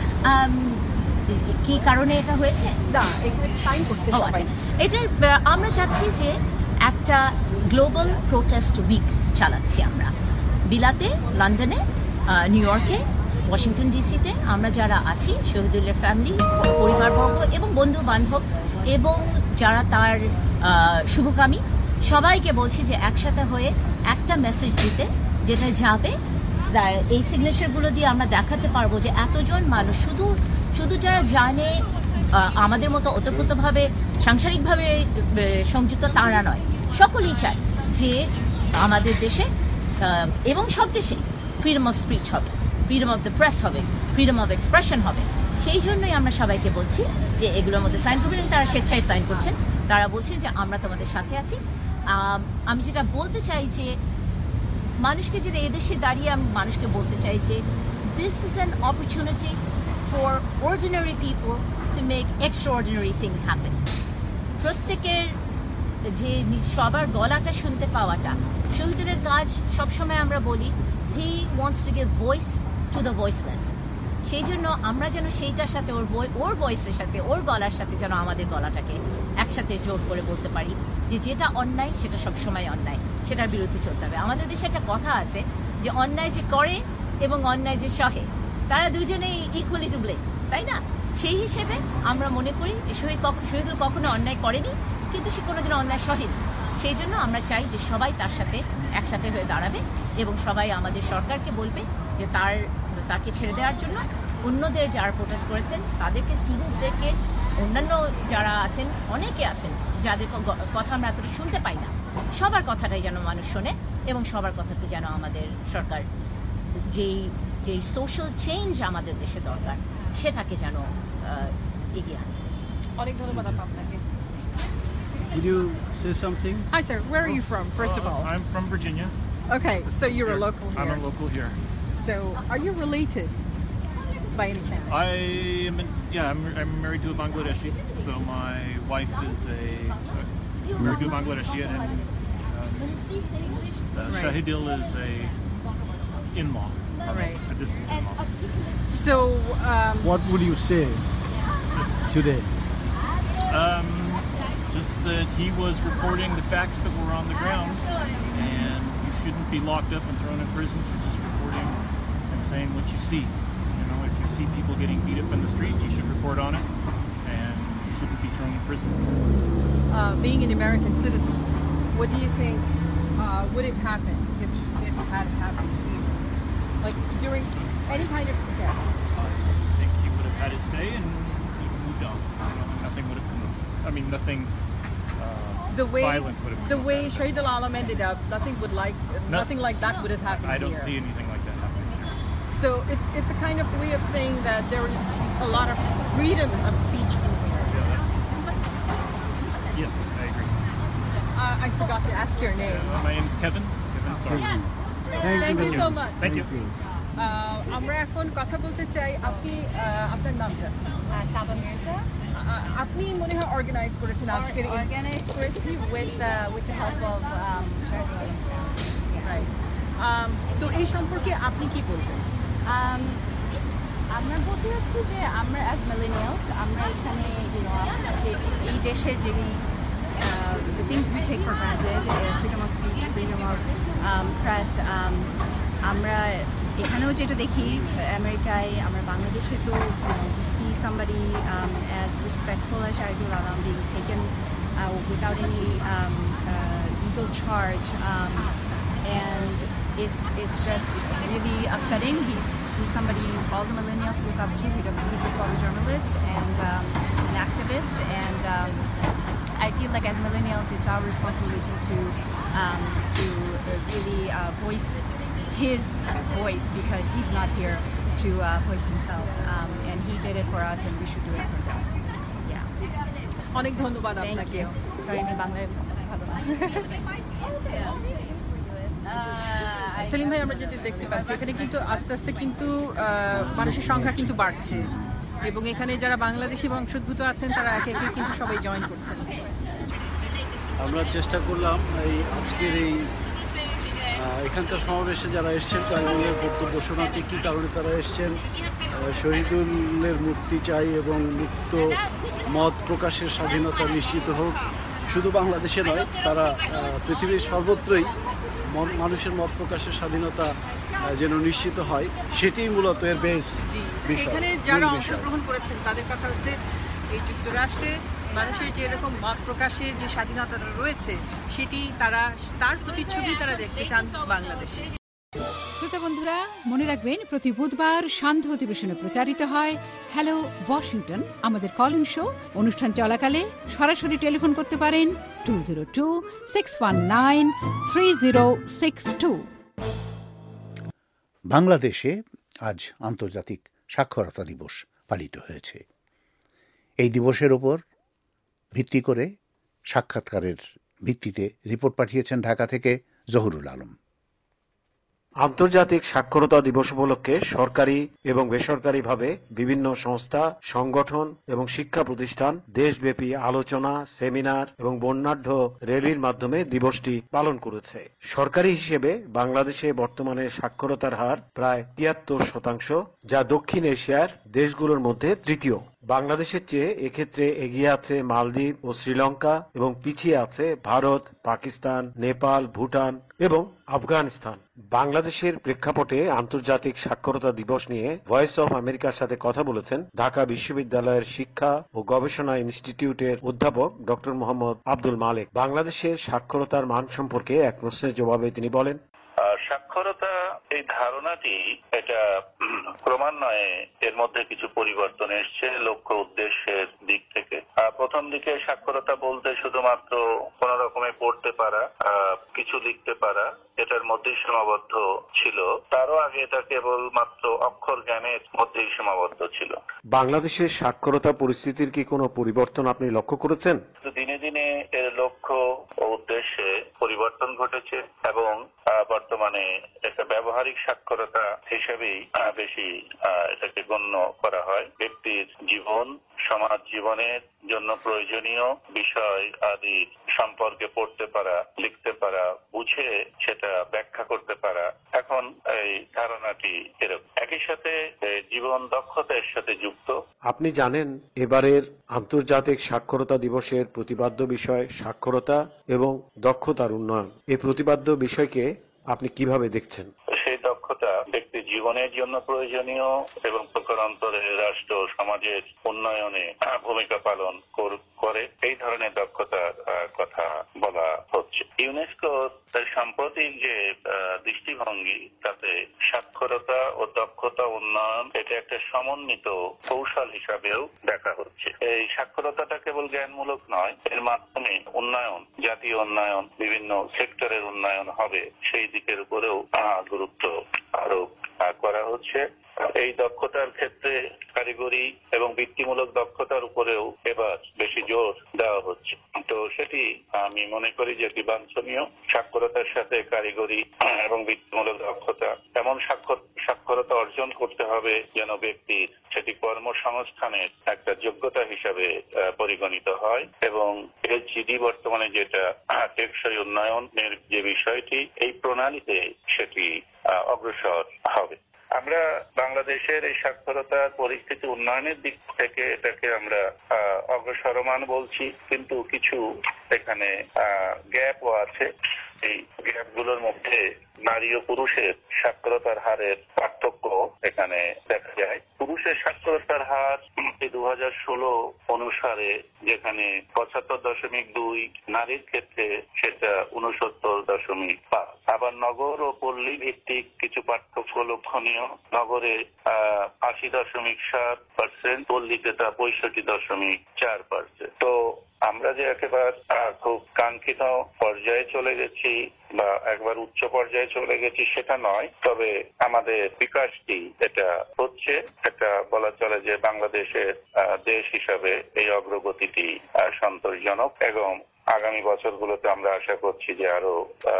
কি কারণে এটা হয়েছে? না, এখানে সাইন করছে সবাই। এটার আমরা চাচ্ছি যে একটা গ্লোবাল প্রোটেস্ট উইক চালাচ্ছি আমরা বিলাতে, লন্ডনে, নিউ ইয়র্কে, ওয়াশিংটন ডিসিতে। আমরা যারা আছি, শহীদুলের ফ্যামিলি, পরিবারবর্গ এবং বন্ধু বান্ধব এবং যারা তার শুভকামী, সবাইকে বলছি যে একসাথে হয়ে একটা মেসেজ দিতে, যেটা যাবে এই সিগনেচারগুলো দিয়ে আমরা দেখাতে পারবো যে এতজন মানুষ, শুধু যারা জানে আমাদের মতো ওতপ্রোতভাবে সাংসারিকভাবে সংযুক্ত তারা নয়, সকলেই চায় যে আমাদের দেশে এবং সব দেশে ফ্রিডম অফ স্পিচ হবে, ফ্রিডম অফ দ্য প্রেস হবে, ফ্রিডম অফ এক্সপ্রেশন হবে। সেই জন্যই আমরা সবাইকে বলছি যে এগুলোর মধ্যে সাইন করবেন। তারা স্বেচ্ছায় সাইন করছেন, তারা বলছেন যে আমরা তোমাদের সাথে আছি। আমি যেটা বলতে চাই যে মানুষকে, যেটা এদেশে দাঁড়িয়ে আমি মানুষকে বলতে চাই যে this is an opportunity for ordinary people to make extraordinary things happen. প্রত্যেকের যে সবার গলাটা শুনতে পাওয়াটা, শহীদুলের কাজ সবসময় আমরা বলি he wants to give voice to the voiceless. সেই জন্য আমরা যেন সেইটার সাথে ওর ভয়েসের সাথে, ওর গলার সাথে যেন আমাদের গলাটাকে একসাথে জোর করে বলতে পারি যে যেটা অন্যায় সেটা সবসময় অন্যায়, সেটার বিরুদ্ধে চলতে হবে। আমাদের দেশে একটা কথা আছে যে অন্যায় যে করে এবং অন্যায় যে সহে, তারা দুজনেই ইকুয়ালি টু ব্লেম, তাই না? সেই হিসেবে আমরা মনে করি যে শহীদুল কখনো অন্যায় করেনি, কিন্তু সে কোনোদিন অন্যায় সহেনি। সেই জন্য আমরা চাই যে সবাই তার সাথে একসাথে হয়ে দাঁড়াবে এবং সবাই আমাদের সরকারকে বলবে যে তাকে ছেড়ে দেওয়ার জন্য। অন্যদের যারা প্রোটেস্ট করেছেন তাদেরকে, স্টুডেন্টসদেরকে, অন্যান্য যারা আছেন, অনেকে আছেন যাদের কথা আমরা এতটা শুনতে পাই না, সবার কথাটাই যেন মানুষ শোনে এবং সবার কথাতে যেন আমাদের সরকার যেই সোশ্যাল চেঞ্জ আমাদের দেশে দরকার সেটাকে যেন এগিয়ে আনে। অনেক ধন্যবাদ আপনাকে। Would you say something? Hi sir, where are you from first of all? I'm from Virginia. Okay, so you're a local here. I'm a local here. So are you related by any chance? I'm married to a Bangladeshi. So my wife is married to a Bangladeshi, and Shahidul is a in-law, right? A distant in-law. So what would you say today? Just that he was reporting the facts that were on the ground, and you shouldn't be locked up and thrown in prison for just reporting and saying what you see. You know, if you see people getting beat up in the street, you should report on it, and you shouldn't be thrown in prison. Being an American citizen, what do you think would have happened if it had happened here? Like during any kind of protests? I think he would have had his say and moved on. Nothing would have come up. I mean, nothing violent would have come up. The way Shahidul Alam ended up, nothing like that would have happened I don't here. see anything like that happening here. So it's a kind of way of saying that there is a lot of freedom of speech in here. Yeah, I forgot to ask your name. My name is Kevin. Sorry. Thank you so much. Thank you. আমরা এখন কথা বলতে চাই, আপনি আপনার নামটা? সাবা মির্জা। আপনি মনে হয় অর্গানাইজ করেছেন আজকের? অর্গানাইজ করেছি with the help of right. তো এই সম্পর্কে আপনি কি বলবেন? আমরা বলতে চাচ্ছি যে আমরা অ্যাজ মিলেনিয়ালস আমরা এখানে যে এই দেশের যে the things we take for granted, freedom of speech, freedom of press, আমরা এখানেও যেটা দেখি আমেরিকায়, আমরা বাংলাদেশে তো we see somebody as respectful as Shahidul Alam being taken without any legal charge, and it's just really upsetting. He's somebody all the millennials look up to. He's a photojournalist and an activist, and I feel like as millennials it's our responsibility to really voice his voice, because he's not here to voice himself, and he did it for us and we should do it for him. Yeah. অনেক ধন্যবাদ আপনাকে। Thank you. Sorry, আমি বাংলায় ভালো না। সেলিম ভাই, আমরা যেটা দেখতে পাচ্ছি এখানে কিন্তু আস্তে আস্তে কিন্তু মানুষের সংখ্যা কিন্তু বাড়ছে, এবং এখানে যারা বাংলাদেশি বংশোদ্ভূত আছেন তারা একে একে কিন্তু সবাই জয়েন করছেন। আমরা চেষ্টা করলাম এই আজকের এই এখানকার সমাবেশে যারা এসছেন ট্রাইব্যুনালের বক্তব্য শোনাতে, কী কারণে তারা এসছেন, শহীদুলের মুক্তি চাই এবং মুক্ত মত প্রকাশের স্বাধীনতা নিশ্চিত হোক। শুধু বাংলাদেশে নয়, তারা পৃথিবীর সর্বত্রই মানুষের মত প্রকাশের স্বাধীনতা যেন নিশ্চিত হয়, সেটি মূলত এর বেশ বিষয়। এখানে যারা অংশগ্রহণ করেছেন তাদের কথা হচ্ছে এই যুক্তরাষ্ট্রে মানুষের যে এরকম মত প্রকাশের যে স্বাধীনতাটা রয়েছে সেটি তার প্রতিচ্ছবি তারা দেখতে চান বাংলাদেশে। শ্রোতা বন্ধুরা, মনে রাখবেন প্রতি বুধবার সান্ধ্য অধিবেশনে প্রচারিত হয় হ্যালো ওয়াশিংটন, আমাদের কলিং শো। অনুষ্ঠান চলাকালে সরাসরি টেলিফোন করতে পারেন 202-619-3062। বাংলাদেশে আজ আন্তর্জাতিক সাক্ষরতা দিবস পালিত হয়েছে। এই দিবসের ওপর ভিত্তি করে সাক্ষাৎকারের ভিত্তিতে রিপোর্ট পাঠিয়েছেন ঢাকা থেকে জহুরুল আলম। আন্তর্জাতিক সাক্ষরতা দিবস উপলক্ষে সরকারি এবং বেসরকারিভাবে বিভিন্ন সংস্থা, সংগঠন এবং শিক্ষা প্রতিষ্ঠান দেশব্যাপী আলোচনা, সেমিনার এবং বর্ণাঢ্য র্যালির মাধ্যমে দিবসটি পালন করেছে। সরকারি হিসেবে বাংলাদেশে বর্তমানে সাক্ষরতার হার প্রায় 73%, যা দক্ষিণ এশিয়ার দেশগুলোর মধ্যে তৃতীয়। বাংলাদেশের চেয়ে এক্ষেত্রে এগিয়ে আছে মালদ্বীপ ও শ্রীলঙ্কা এবং পিছিয়ে আছে ভারত, পাকিস্তান, নেপাল, ভুটান এবং আফগানিস্তান। বাংলাদেশের প্রেক্ষাপটে আন্তর্জাতিক সাক্ষরতা দিবস নিয়ে ভয়েস অফ আমেরিকার সাথে কথা বলেছেন ঢাকা বিশ্ববিদ্যালয়ের শিক্ষা ও গবেষণা ইনস্টিটিউটের অধ্যাপক ডক্টর মোহাম্মদ আব্দুল মালেক। বাংলাদেশের সাক্ষরতার মান সম্পর্কে এক প্রশ্নের জবাবে তিনি বলেন, সাক্ষরতা এই ধারণাটি এটা ক্রমান্বয়ে এর মধ্যে কিছু পরিবর্তন এসছে লক্ষ্য উদ্দেশ্যের দিক থেকে। প্রথম দিকে সাক্ষরতা বলতে শুধুমাত্র কোন রকমে পড়তে পারা, কিছু লিখতে পারা, এটার মধ্যেই সীমাবদ্ধ ছিল। তারও আগে এটা কেবল মাত্র অক্ষর জ্ঞানের মধ্যেই সীমাবদ্ধ ছিল। বাংলাদেশের সাক্ষরতা পরিস্থিতির কি কোনো পরিবর্তন আপনি লক্ষ্য করেছেন? দিনে দিনে এর লক্ষ্য ও উদ্দেশ্যে পরিবর্তন ঘটেছে এবং বর্তমানে একটা ব্যবহারিক সাক্ষরতা হিসেবেই বেশি এটাকে গণ্য করা হয়। ব্যক্তির জীবন, সমাজ জীবনের জন্য প্রয়োজনীয় বিষয় আদি সম্পর্কে পড়তে পারা, লিখতে পারা, বুঝে সেটা ব্যাখ্যা করতে পারা, এখন এই ধারণাটি এরকম। একই সাথে জীবন দক্ষতা এর সাথে যুক্ত। আপনি জানেন এবারের আন্তর্জাতিক সাক্ষরতা দিবসের প্রতিপাদ্য বিষয় সাক্ষরতা এবং দক্ষতার উন্নয়ন। এই প্রতিপাদ্য বিষয়কে আপনি কিভাবে দেখছেন? সেই দক্ষতা ব্যক্তির জীবনের জন্য প্রয়োজনীয় এবং প্রকারান্তরে রাষ্ট্র সমাজের উন্নয়নে ভূমিকা পালন করে, এই ধরনের দক্ষতার কথা বলা হচ্ছে। ইউনেস্কো তার সাম্প্রতিক যে দৃষ্টিভঙ্গি, তাতে সাক্ষরতা ও দক্ষতা উন্নয়ন এটা একটা সমন্বিত কৌশল হিসাবেও দেখা হচ্ছে। এই সাক্ষরতাটা কেবল জ্ঞানমূলক নয়, এর মাধ্যমে উন্নয়ন, জাতীয় উন্নয়ন, বিভিন্ন সেক্টরের উন্নয়ন হবে, সেই দিকের উপরেও গুরুত্ব আরোপ করা হচ্ছে। এই দক্ষতার ক্ষেত্রে কারিগরি এবং বৃত্তিমূলক দক্ষতার উপরেও এবার বেশি জোর দেওয়া হচ্ছে। তো সেটি আমি মনে করি যে এটি বাঞ্ছনীয়। সাক্ষরতার সাথে কারিগরি এবং বৃত্তিমূলক দক্ষতা এমন সাক্ষরতা অর্জন করতে হবে যেন ব্যক্তির সেটি কর্মসংস্থানের একটা যোগ্যতা হিসাবে পরিগণিত হয়, এবং এলজিডি বর্তমানে যেটা টেকসই উন্নয়নের যে বিষয়টি, এই প্রণালীতে সেটি অগ্রসর হবে। আমরা বাংলাদেশের এই সাক্ষরতার পরিস্থিতি উন্নয়নের দিক থেকে এটাকে আমরা অগ্রসরমান বলছি, কিন্তু কিছু এখানে গ্যাপও আছে। এই গ্যাপগুলোর মধ্যে নারী ও পুরুষের সাক্ষরতার হারের পার্থক্য এখানে দেখা যায়। পুরুষের সাক্ষরতার হার 2016 অনুসারে যেখানে 75.2, নারীর ক্ষেত্রে সেটা 69.5। আবার নগর ও পল্লী ভিত্তিক কিছু পার্থক্য লক্ষণীয়। নগরে 80.7%, পল্লীতে তা 65.4%। তো আমরা যে একেবারে খুব কাঙ্ক্ষিত পর্যায়ে চলে গেছি বা একবার উচ্চ পর্যায়ে চলে গেছি সেটা নয়, তবে আমাদের বিকাশটি এটা হচ্ছে। এটা বলা চলে যে বাংলাদেশের দেশ হিসাবে এই অগ্রগতিটি সন্তোষজনক, এবং আগামী বছরগুলোতে আমরা আশা করছি যে আরো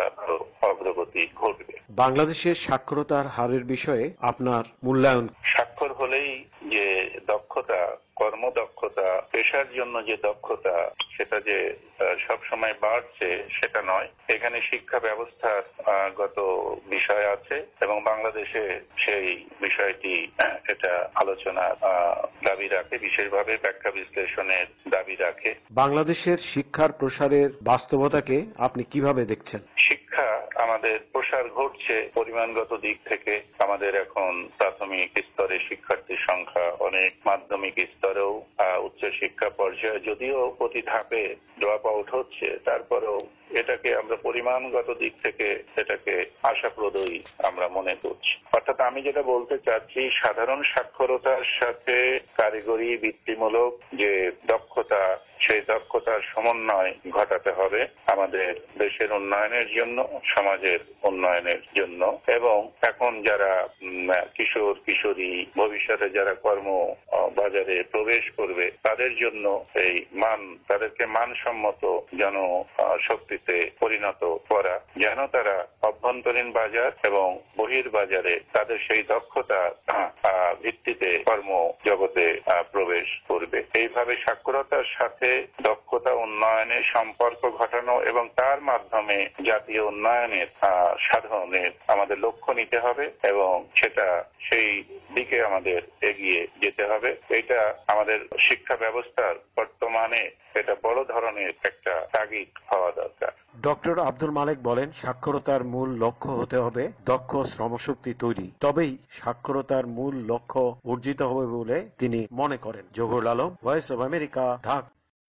অগ্রগতি ঘটবে। বাংলাদেশের সাক্ষরতার হারের বিষয়ে আপনার মূল্যায়ন? স্বাক্ষর হলেই যে দক্ষতা, কর্মদক্ষতা, পেশার জন্য যে দক্ষতা, সেটা যে সবসময় বাড়ছে সেটা নয়। এখানে শিক্ষা ব্যবস্থার গত বিষয় আছে, এবং বাংলাদেশে সেই বিষয়টি এটা আলোচনার দাবি রাখে, বিশেষভাবে ব্যাখ্যা বিশ্লেষণের দাবি রাখে। বাংলাদেশের শিক্ষার প্রসারের বাস্তবতাকে আপনি কিভাবে দেখছেন? শিক্ষা আমাদের প্রসার ঘটছে পরিমাণগত দিক থেকে। আমাদের এখন প্রাথমিক স্তরে শিক্ষার্থীর সংখ্যা অনেক, মাধ্যমিক স্তরেও উচ্চ শিক্ষা পর্যায়ে যদিও প্রতি ধাপে ড্রপ আউট হচ্ছে, তারপরেও এটাকে আমরা পরিমাণগত দিক থেকে এটাকে আশাপ্রদই আমরা মনে করছি। অর্থাৎ আমি যেটা বলতে চাচ্ছি, সাধারণ সাক্ষরতার সাথে কারিগরি বৃত্তিমূলক যে দক্ষতা, সেই দক্ষতার সমন্বয় ঘটাতে হবে আমাদের দেশের উন্নয়নের জন্য, সমাজের উন্নয়নের জন্য। এবং এখন যারা কিশোর কিশোরী, ভবিষ্যতে যারা কর্ম বাজারে প্রবেশ করবে, তাদের জন্য এই তাদেরকে মানসম্মত জনশক্তিতে পরিণত করা, যেন তারা অভ্যন্তরীণ বাজার এবং বহির্বাজারে তাদের সেই দক্ষতা ভিত্তিতে কর্মজগতে প্রবেশ করবে। এইভাবে সাক্ষরতার সাথে দক্ষতা উন্নয়নের সম্পর্ক ঘটানো এবং তার মাধ্যমে জাতীয় উন্নয়নের সাধনের আমাদের লক্ষ্য নিতে হবে, এবং সেটা সেই দিকে আমাদের এগিয়ে যেতে হবে। এটা আমাদের শিক্ষা ব্যবস্থার বর্তমানে এটা বড় ধরনের একটা তাগিদ হওয়া দরকার। ডক্টর আব্দুল মালেক বলেন, সাক্ষরতার মূল লক্ষ্য হতে হবে দক্ষ শ্রমশক্তি তৈরি, তবেই সাক্ষরতার মূল লক্ষ্য অর্জিত হবে বলে তিনি মনে করেন। Zahurul Alam, voice of America, Dhaka.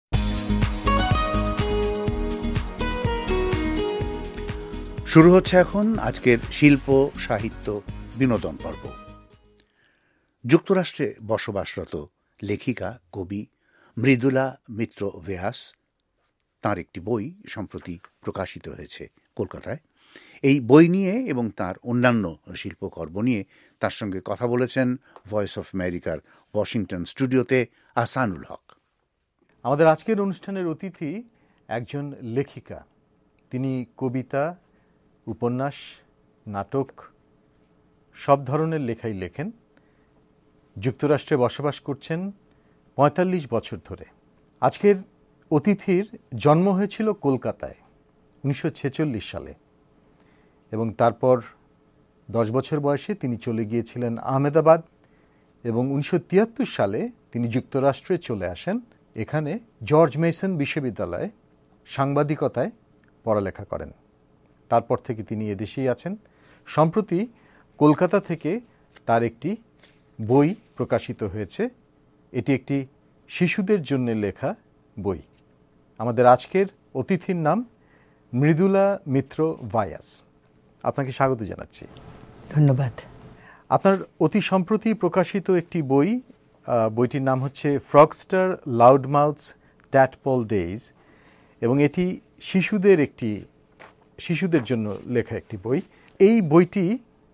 শুরু হচ্ছে এখন আজকের শিল্প, সাহিত্য, বিনোদন পর্ব। যুক্তরাষ্ট্রে বসবাসরত লেখিকা, কবি মৃদুলা মিত্র ব্যাস, তাঁর একটি বই সম্প্রতি প্রকাশিত হয়েছে কলকাতায়। এই বই নিয়ে এবং তার অন্যান্য শিল্পকর্ম নিয়ে তার সঙ্গে কথা বলেছেন ভয়েস অফ আমেরিকার ওয়াশিংটন স্টুডিওতে আহসানুল হক। আমাদের আজকের অনুষ্ঠানের অতিথি একজন লেখিকা। তিনি কবিতা, উপন্যাস, নাটক, সব ধরনের লেখাই লেখেন। যুক্তরাষ্ট্রে বসবাস করছেন ৪৫ বছর ধরে। আজকের অতিথির জন্ম হয়েছিল কলকাতায় ১৯৪৬ সালে, এবং তারপর ১০ বছর বয়সে তিনি চলে গিয়েছিলেন আহমেদাবাদ, এবং ১৯৭৩ সালে তিনি যুক্তরাষ্ট্রে চলে আসেন। এখানে জর্জ মেসন বিশ্ববিদ্যালয়ে সাংবাদিকতায় পড়ালেখা করেন। তারপর থেকে তিনি এদেশেই আছেন। সম্প্রতি কলকাতা থেকে তার একটি বই প্রকাশিত হয়েছে। এটি একটি শিশুদের জন্য লেখা বই। আমাদের আজকের অতিথির নাম মৃদুলা মিত্র ভায়াস। আপনাকে স্বাগত জানাচ্ছি। ধন্যবাদ। আপনার অতি সম্প্রতি প্রকাশিত একটি বই, বইটির নাম হচ্ছে ফ্রগস্টার লাউডমাউথস ট্যাডপল ডেইজ, এবং এটি শিশুদের জন্য লেখা একটি বই। এই বইটি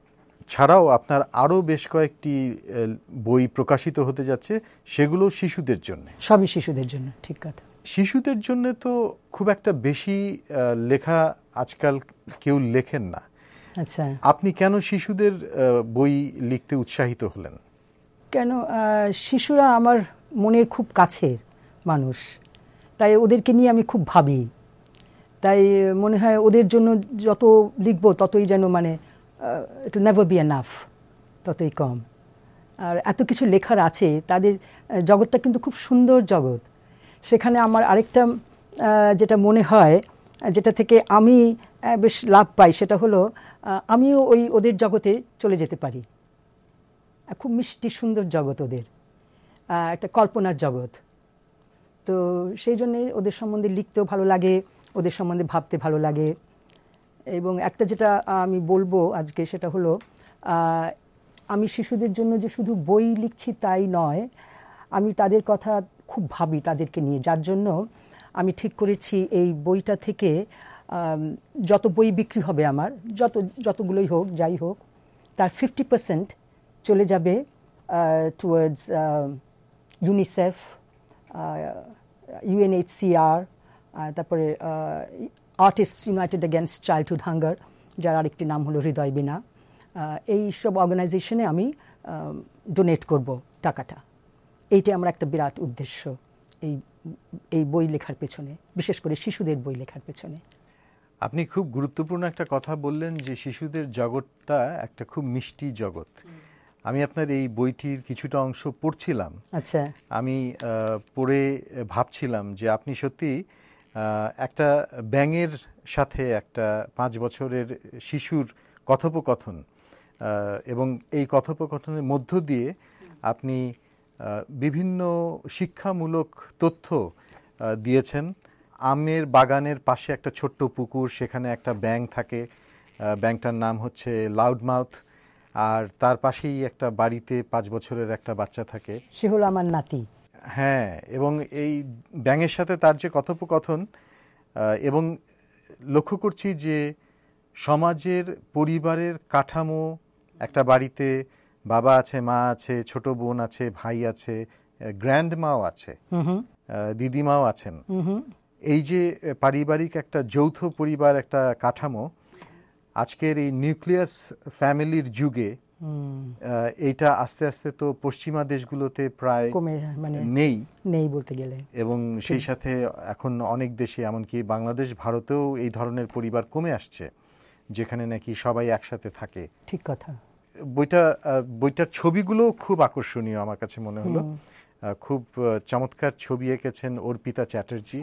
ছাড়াও আপনার আরও বেশ কয়েকটি বই প্রকাশিত হতে যাচ্ছে, সেগুলো শিশুদের জন্য। সবই শিশুদের জন্য, ঠিক কথা। শিশুদের জন্য তো খুব একটা বেশি লেখা আজকাল কেউ লেখেন না। আচ্ছা, আপনি কেন শিশুদের বই লিখতে উৎসাহিত হলেন? কেন, শিশুরা আমার মনের খুব কাছের মানুষ, তাই ওদেরকে নিয়ে আমি খুব ভাবি। তাই মনে হয় ওদের জন্য যত লিখব ততই যেন মানে it will never be enough, ততই কম। আর এত কিছু লেখার আছে, তাদের জগৎটা কিন্তু খুব সুন্দর জগৎ। সেখানে আমার আরেকটা যেটা মনে হয়, যেটা থেকে আমি বেশ লাভ পাই, সেটা হলো আমিও ওদের জগতে চলে যেতে পারি। খুব মিষ্টি সুন্দর জগৎ ওদের, একটা কল্পনার জগৎ। তো সেই জন্যে ওদের সম্বন্ধে লিখতেও ভালো লাগে, ওদের সম্বন্ধে ভাবতে ভালো লাগে। এবং একটা যেটা আমি বলবো আজকে, সেটা হলো আমি শিশুদের জন্য যে শুধু বই লিখছি তাই নয়, আমি তাদের কথা খুব ভাবি তাদেরকে নিয়ে, যার জন্য আমি ঠিক করেছি এই বইটা থেকে যত বই বিক্রি হবে আমার, যতগুলোই হোক, যাই হোক, তার 50% চলে যাবে টুয়ার্ডস ইউনিসেফ, UNHCR, তারপরে artists united against childhood hunger, যার আরেকটি নাম হলো হৃদয় বিনা। এই সব অর্গানাইজেশনে আমি ডোনেট করব টাকাটা। এইটা আমার একটা বিরাট উদ্দেশ্য এই বই লেখার পেছনে, বিশেষ করে শিশুদের বই লেখার পেছনে। আপনি খুব গুরুত্বপূর্ণ একটা কথা বললেন যে শিশুদের জগৎটা একটা খুব মিষ্টি জগৎ। আমি আপনার এই বইটির কিছুটা অংশ পড়ছিলাম। আচ্ছা, আমি পড়ে ভাবছিলাম যে আপনি সত্যি একটা ব্যাঙের সাথে একটা 5 বছরের শিশুর কথোপকথন, এবং এই কথোপকথনের মধ্য দিয়ে আপনি বিভিন্ন শিক্ষামূলক তথ্য দিয়েছেন। আমের বাগানের পাশে একটা ছোট্ট পুকুর, সেখানে একটা ব্যাঙ থাকে, ব্যাঙটার নাম হচ্ছে লাউড মাউথ, আর তার পাশেই একটা বাড়িতে 5 বছরের একটা বাচ্চা থাকে, সে হলো আমার নাতি। হ্যাঁ, এবং এই ব্যাঙের সাথে তার যে কথোপকথন, এবং লক্ষ্য করছি যে সমাজের পরিবারের কাঠামো, একটা বাড়িতে বাবা আছে, মা আছে, ছোট বোন আছে, ভাই আছে, গ্র্যান্ড মাও আছে, দিদিমাও আছেন। এই যে পারিবারিক একটা যৌথ পরিবার, একটা কাঠামো, আজকের এই নিউক্লিয়াস ফ্যামিলির যুগে এইটা আস্তে আস্তে তো পশ্চিমা দেশগুলোতে প্রায় নেই বলতে গেলে, এবং সেই সাথে এখন অনেক দেশে, এমনকি বাংলাদেশ, ভারতেও এই ধরনের পরিবার কমে আসছে, যেখানে নাকি সবাই একসাথে থাকে। ঠিক কথা। বইটার ছবিগুলো খুব আকর্ষণীয় আমার কাছে মনে হলো। খুব চমৎকার ছবি এঁকেছেন অর্পিতা চ্যাটার্জি।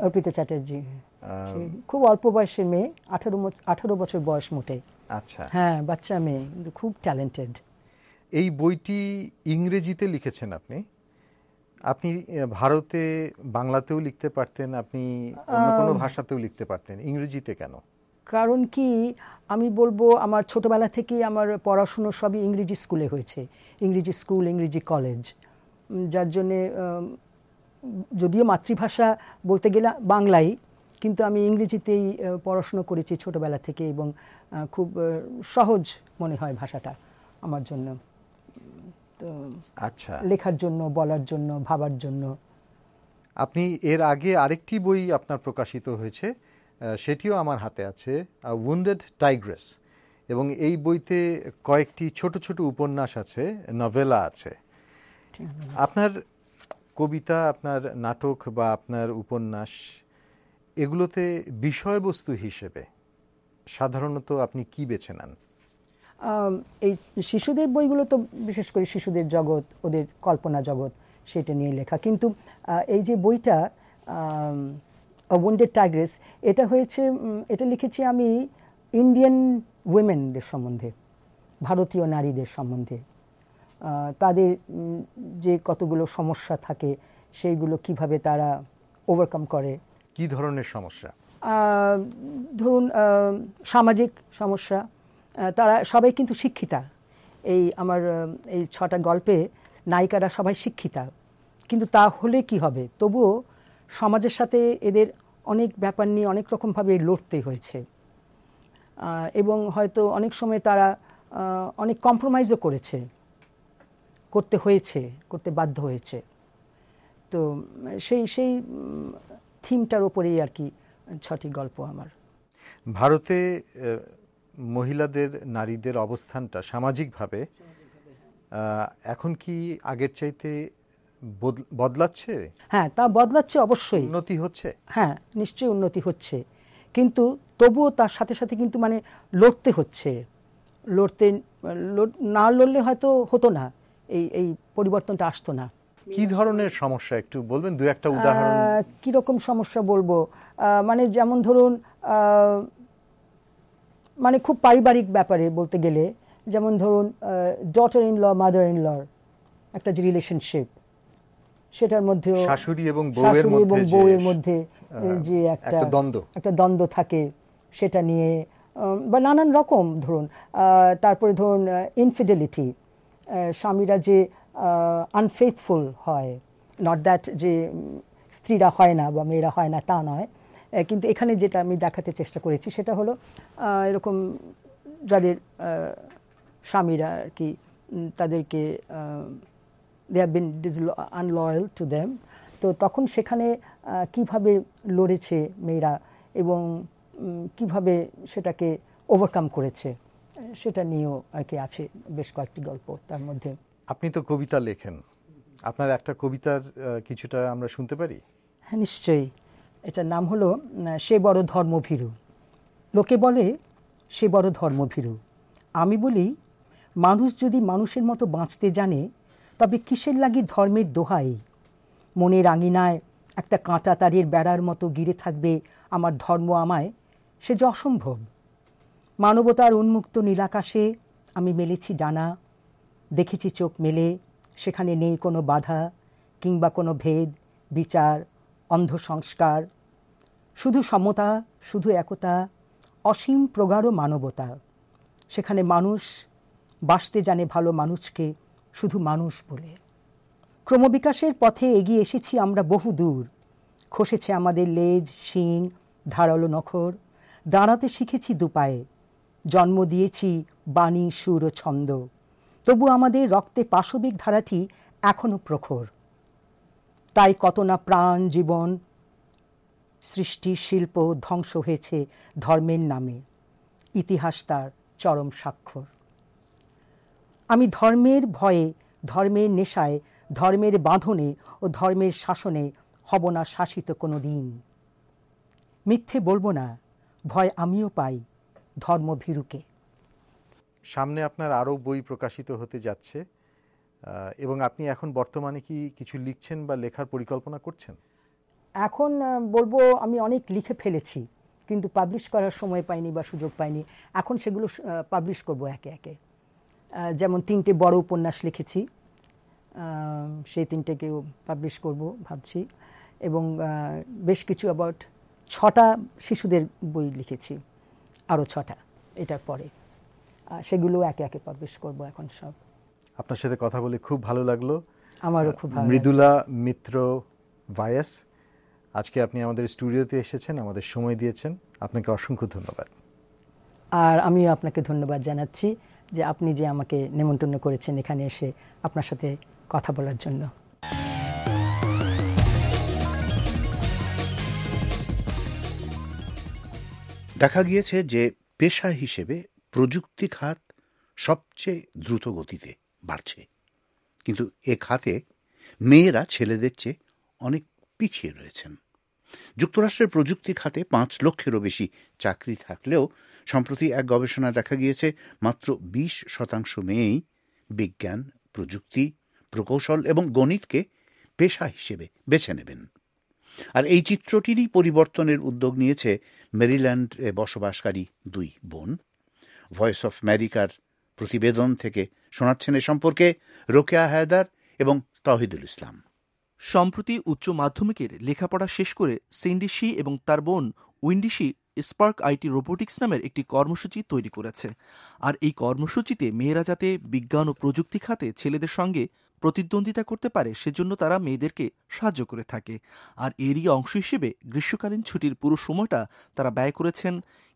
খুব অল্প বয়সের মেয়ে, 18 বছর বয়স মোটে। আচ্ছা, হ্যাঁ, বাচ্চা মেয়ে, খুব ট্যালেন্টেড। এই বইটি ইংরেজিতে লিখেছেন আপনি। আপনি ভারতে বাংলাতেও লিখতে পারতেন, আপনি অন্য কোনো ভাষাতেও লিখতে পারতেন, ইংরেজিতে কেন? কারণ কি, আমি বলবো আমার ছোটবেলা থেকেই আমার পড়াশুনো সবই ইংরেজি স্কুলে হয়েছে, ইংরেজি স্কুল, ইংরেজি কলেজ, যার জন্যে যদিও মাতৃভাষা বলতে গেলে বাংলাই, কিন্তু আমি ইংরেজিতেই পড়াশুনো করেছি ছোটবেলা থেকে, এবং খুব সহজ মনে হয় ভাষাটা আমার জন্য। তো আচ্ছা, লেখার জন্য, বলার জন্য, ভাবার জন্য। আপনি এর আগে আরেকটি বই আপনার প্রকাশিত হয়েছে, সেটিও আমার হাতে আছে, উইন্ডেড টাইগ্রেস, এবং এই বইতে কয়েকটি ছোট ছোট উপন্যাস আছে, নভেলা আছে। আপনার কবিতা, আপনার নাটক বা আপনার উপন্যাস, এগুলোতে বিষয়বস্তু হিসেবে সাধারণত আপনি কি বেছে নেন? এই শিশুদের বইগুলো তো বিশেষ করে শিশুদের জগৎ, ওদের কল্পনা জগৎ, সেটা নিয়ে লেখা। কিন্তু এই যে বইটা উইন্ডেড টাইগ্রেস, এটা লিখেছি আমি ইন্ডিয়ান উইমেনদের সম্বন্ধে, ভারতীয় নারীদের সম্বন্ধে। তাদের যে কতগুলো সমস্যা থাকে, সেইগুলো কিভাবে তারা ওভারকাম করে। কি ধরনের সমস্যা? ধরুন সামাজিক সমস্যা। তারা সবাই কিন্তু শিক্ষিতা। আমার এই 6টা গল্পে নায়িকারা সবাই শিক্ষিতা, কিন্তু তা হলে কি হবে, তবুও সমাজের সাথে এদের অনেক ব্যাপার নিয়ে অনেক রকমভাবে লড়তে হয়েছে, এবং হয়তো অনেক সময় তারা অনেক কম্প্রোমাইজও করতে হয়েছে, করতে বাধ্য হয়েছে। তো সেই থিমটার ওপরেই আর কি 6টি গল্প আমার। ভারতে মহিলাদের, নারীদের অবস্থানটা সামাজিকভাবে এখন কি আগের চাইতে বদলাচ্ছে? হ্যাঁ, তা বদলাচ্ছে অবশ্যই। উন্নতি হচ্ছে? হ্যাঁ, নিশ্চয়ই উন্নতি হচ্ছে, কিন্তু তবুও তার সাথে সাথে কিন্তু মানে লড়তে হচ্ছে। না লড়লে হয়তো হতো না, এই পরিবর্তনটা আসতো না। কি ধরনের সমস্যা একটু বলবেন, দু একটা উদাহরণ? কিরকম সমস্যা বলবো, মানে যেমন ধরুন মানে খুব পারিবারিক ব্যাপারে বলতে গেলে, যেমন ধরুন daughter in law, mother in লর একটা যে রিলেশনশিপ, সেটার মধ্যে শাশুড়ি এবং বউয়ের মধ্যে যে একটা দ্বন্দ্ব থাকে, সেটা নিয়ে বা নানান রকম ধরুন। তারপরে ধরুন ইনফিডেলিটি, স্বামীরা যে আনফেথফুল হয়, নট দ্যাট যে স্ত্রীরা হয় না বা মেয়েরা হয় না তা নয়, কিন্তু এখানে যেটা আমি দেখাতে চেষ্টা করেছি সেটা হলো এরকম যাদের স্বামীরা আর কি তাদেরকে they have been unloyal to them, তো তখন সেখানে কিভাবে লড়েছে মেয়েরা এবং কিভাবে সেটাকে ওভারকাম করেছে, সেটা নিয়েও আর কি আছে বেশ কয়েকটি গল্প তার মধ্যে। আপনি তো কবিতা লেখেন, আপনার একটা কবিতার কিছুটা আমরা শুনতে পারি? হ্যাঁ, নিশ্চয়ই। এটার নাম হলো সে বড় ধর্মভীরু। লোকে বলে সে বড় ধর্মভীরু, আমি বলি মানুষ যদি মানুষের মতো বাঁচতে জানে তবে কিসের লাগি ধর্মের দোহাই। মনের আঙিনায় একটা কাঁটা তারের বেড়ার মতো ঘিরে থাকবে আমার ধর্ম আমায়, সে যে অসম্ভব। মানবতার উন্মুক্ত নীলাকাশে আমি মেলেছি ডানা, দেখেছি চোখ মেলে, সেখানে নেই কোনো বাধা কিংবা কোনো ভেদ বিচার, অন্ধ সংস্কার, শুধু সমতা, শুধু একতা, অসীম প্রগাঢ় মানবতা। সেখানে মানুষ বাসতে জানে ভালো মানুষকে শুধু মানুষ বলে। ক্রমবিকাশের পথে এগিয়ে এসেছি আমরা বহু দূর, খসেছে আমাদের লেজ, শিং, ধারালো নখর, দাঁড়াতে শিখেছি দুপায়ে, জন্ম দিয়েছি বাণী, সুর ও ছন্দ, তবু আমাদের রক্তে পাশবিক ধারাটি এখনো প্রখর। তাই কত না প্রাণ, জীবন, সৃষ্টি, শিল্প ধ্বংস হয়েছে ধর্মের নামে, ইতিহাস তার চরম স্বাক্ষর। আমি ধর্মের ভয়ে, ধর্মের নেশায়, ধর্মের বাঁধনে ও ধর্মের শাসনে হব না শাসিত কোনো দিন। মিথ্যে বলবো না, ভয় আমিও পাই ধর্মভীরুকে। সামনে আপনার আরও বই প্রকাশিত হতে যাচ্ছে এবং আপনি এখন বর্তমানে কি কিছু লিখছেন বা লেখার পরিকল্পনা করছেন? এখন বলবো আমি অনেক লিখে ফেলেছি, কিন্তু পাবলিশ করার সময় পাইনি বা সুযোগ পাইনি। এখন সেগুলো পাবলিশ করব একে একে। যেমন 3টে বড় উপন্যাস লিখেছি, সেই 3টেকেও পাবলিশ করব ভাবছি, এবং বেশ কিছু অ্যাবাউট 6টা শিশুদের বই লিখেছি, আরও 6টা এটার পরে, সেগুলো একে একে পাবলিশ করব এখন সব। আপনার সাথে কথা বলে খুব ভালো লাগলো। আমারও খুব ভালো। মৃদুলা মিত্র ভায়াস, আজকে আপনি আমাদের স্টুডিওতে এসেছেন, আমাদের সময় দিয়েছেন, আপনাকে অসংখ্য ধন্যবাদ। আর আমিও আপনাকে ধন্যবাদ জানাচ্ছি যে আপনি যে আমাকে নিমন্ত্রণ করেছেন এখানে এসে আপনার সাথে কথা বলার জন্য। দেখা গিয়েছে যে পেশা হিসেবে প্রযুক্তি খাত সবচেয়ে দ্রুত গতিতে বাড়ছে, কিন্তু এ খাতে মেয়েরা ছেলেদের চেয়ে অনেক পিছিয়ে রয়েছেন। যুক্তরাষ্ট্রের প্রযুক্তি খাতে 5 লক্ষেরও বেশি চাকরি থাকলেও সম্প্রতি এক গবেষণায় দেখা গিয়েছে মাত্র 20% মেয়েই বিজ্ঞান, প্রযুক্তি, প্রকৌশল এবং গণিতকে পেশা হিসেবে বেছে নেবেন। আর এই চিত্রটিরই পরিবর্তনের উদ্যোগ নিয়েছে মেরিল্যান্ডে বসবাসকারী 2 বোন। ভয়েস অফ আমেরিকার প্রতিবেদন থেকে শোনাচ্ছেন এ সম্পর্কে রোকেয়া হায়দার এবং তাওহিদুল ইসলাম। সম্প্রতি উচ্চ মাধ্যমিকের লেখাপড়া শেষ করে সিন্ডি শি এবং তার বোন Wendy Shi Spark IT robotics নামের একটি কর্মসূচি তৈরি করেছে। আর এই কর্মসূচিতে মেয়েরা যাতে বিজ্ঞান ও প্রযুক্তি খাতে ছেলেদের সঙ্গে প্রতিদ্বন্দ্বিতা করতে পারে সেজন্য তারা মেয়েদেরকে সাহায্য করে থাকে। আর এরই অংশ হিসেবে গ্রীষ্মকালীন ছুটির পুরো সময়টা তারা ব্যয় করেছেন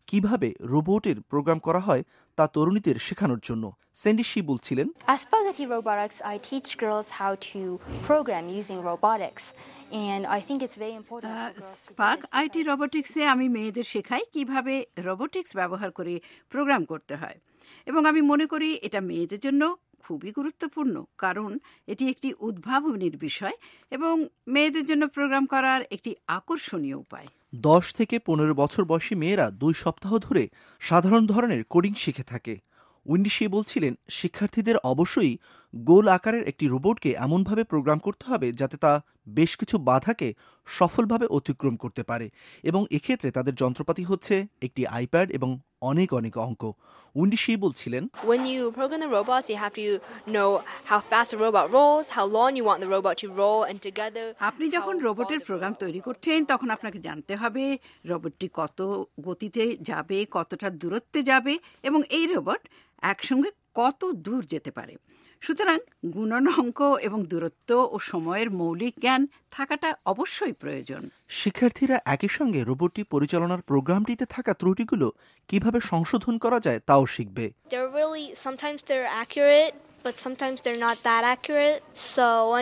কিভাবে রোবটের প্রোগ্রাম করা হয় তা তরুণীদের শেখানোর জন্য। স্যান্ডি শি বলছিলেন, At Spark IT Robotics, I teach girls how to program using robotics, and I think it's very important. Spark IT রোবোটিক্সে আমি মেয়েদের শেখাই কিভাবে রোবোটিক্স ব্যবহার করে প্রোগ্রাম করতে হয়, এবং আমি মনে করি এটা মেয়েদের জন্য খুবই গুরুত্বপূর্ণ, কারণ এটি একটি উদ্ভাবনীর বিষয় এবং মেয়েদের জন্য প্রোগ্রাম করার একটি আকর্ষণীয় উপায়। 10 থেকে 15 বছর বয়সী মেয়েরা 2 সপ্তাহ ধরে সাধারণ ধরনের কোডিং শিখে থাকে। উইন্ডি শি বলছিলেন, শিক্ষার্থীদের অবশ্যই গোল আকারের একটি রোবটকে এমনভাবে প্রোগ্রাম করতে হবে যাতে তা বেশ কিছু বাধাকে সফলভাবে অতিক্রম করতে পারে, এবং এক্ষেত্রে তাদের যন্ত্রপাতি হচ্ছে একটি আইপ্যাড এবং অনেক অনেক অঙ্ক। উইন্ডি শি বলছিলেন, When you program the robots, you have to know how fast the robot rolls, how long you want the robot to roll, and together. আপনি যখন রোবটের প্রোগ্রাম তৈরি করছেন তখন আপনাকে জানতে হবে রোবটটি কত গতিতে যাবে, কতটা দূরত্বে যাবে, এবং এই রোবট একসঙ্গে কত দূর যেতে পারে। সুতরাং গুণন অঙ্ক এবং দূরত্ব ও সময়ের মৌলিক জ্ঞান থাকাটা অবশ্যই প্রয়োজন। শিক্ষার্থীরা একই সঙ্গে রোবটটি পরিচালনার প্রোগ্রামটিতে থাকা ত্রুটিগুলো কিভাবে সংশোধন করা যায় তাও শিখবে। Sometimes they're accurate, but sometimes they're not that accurate. So when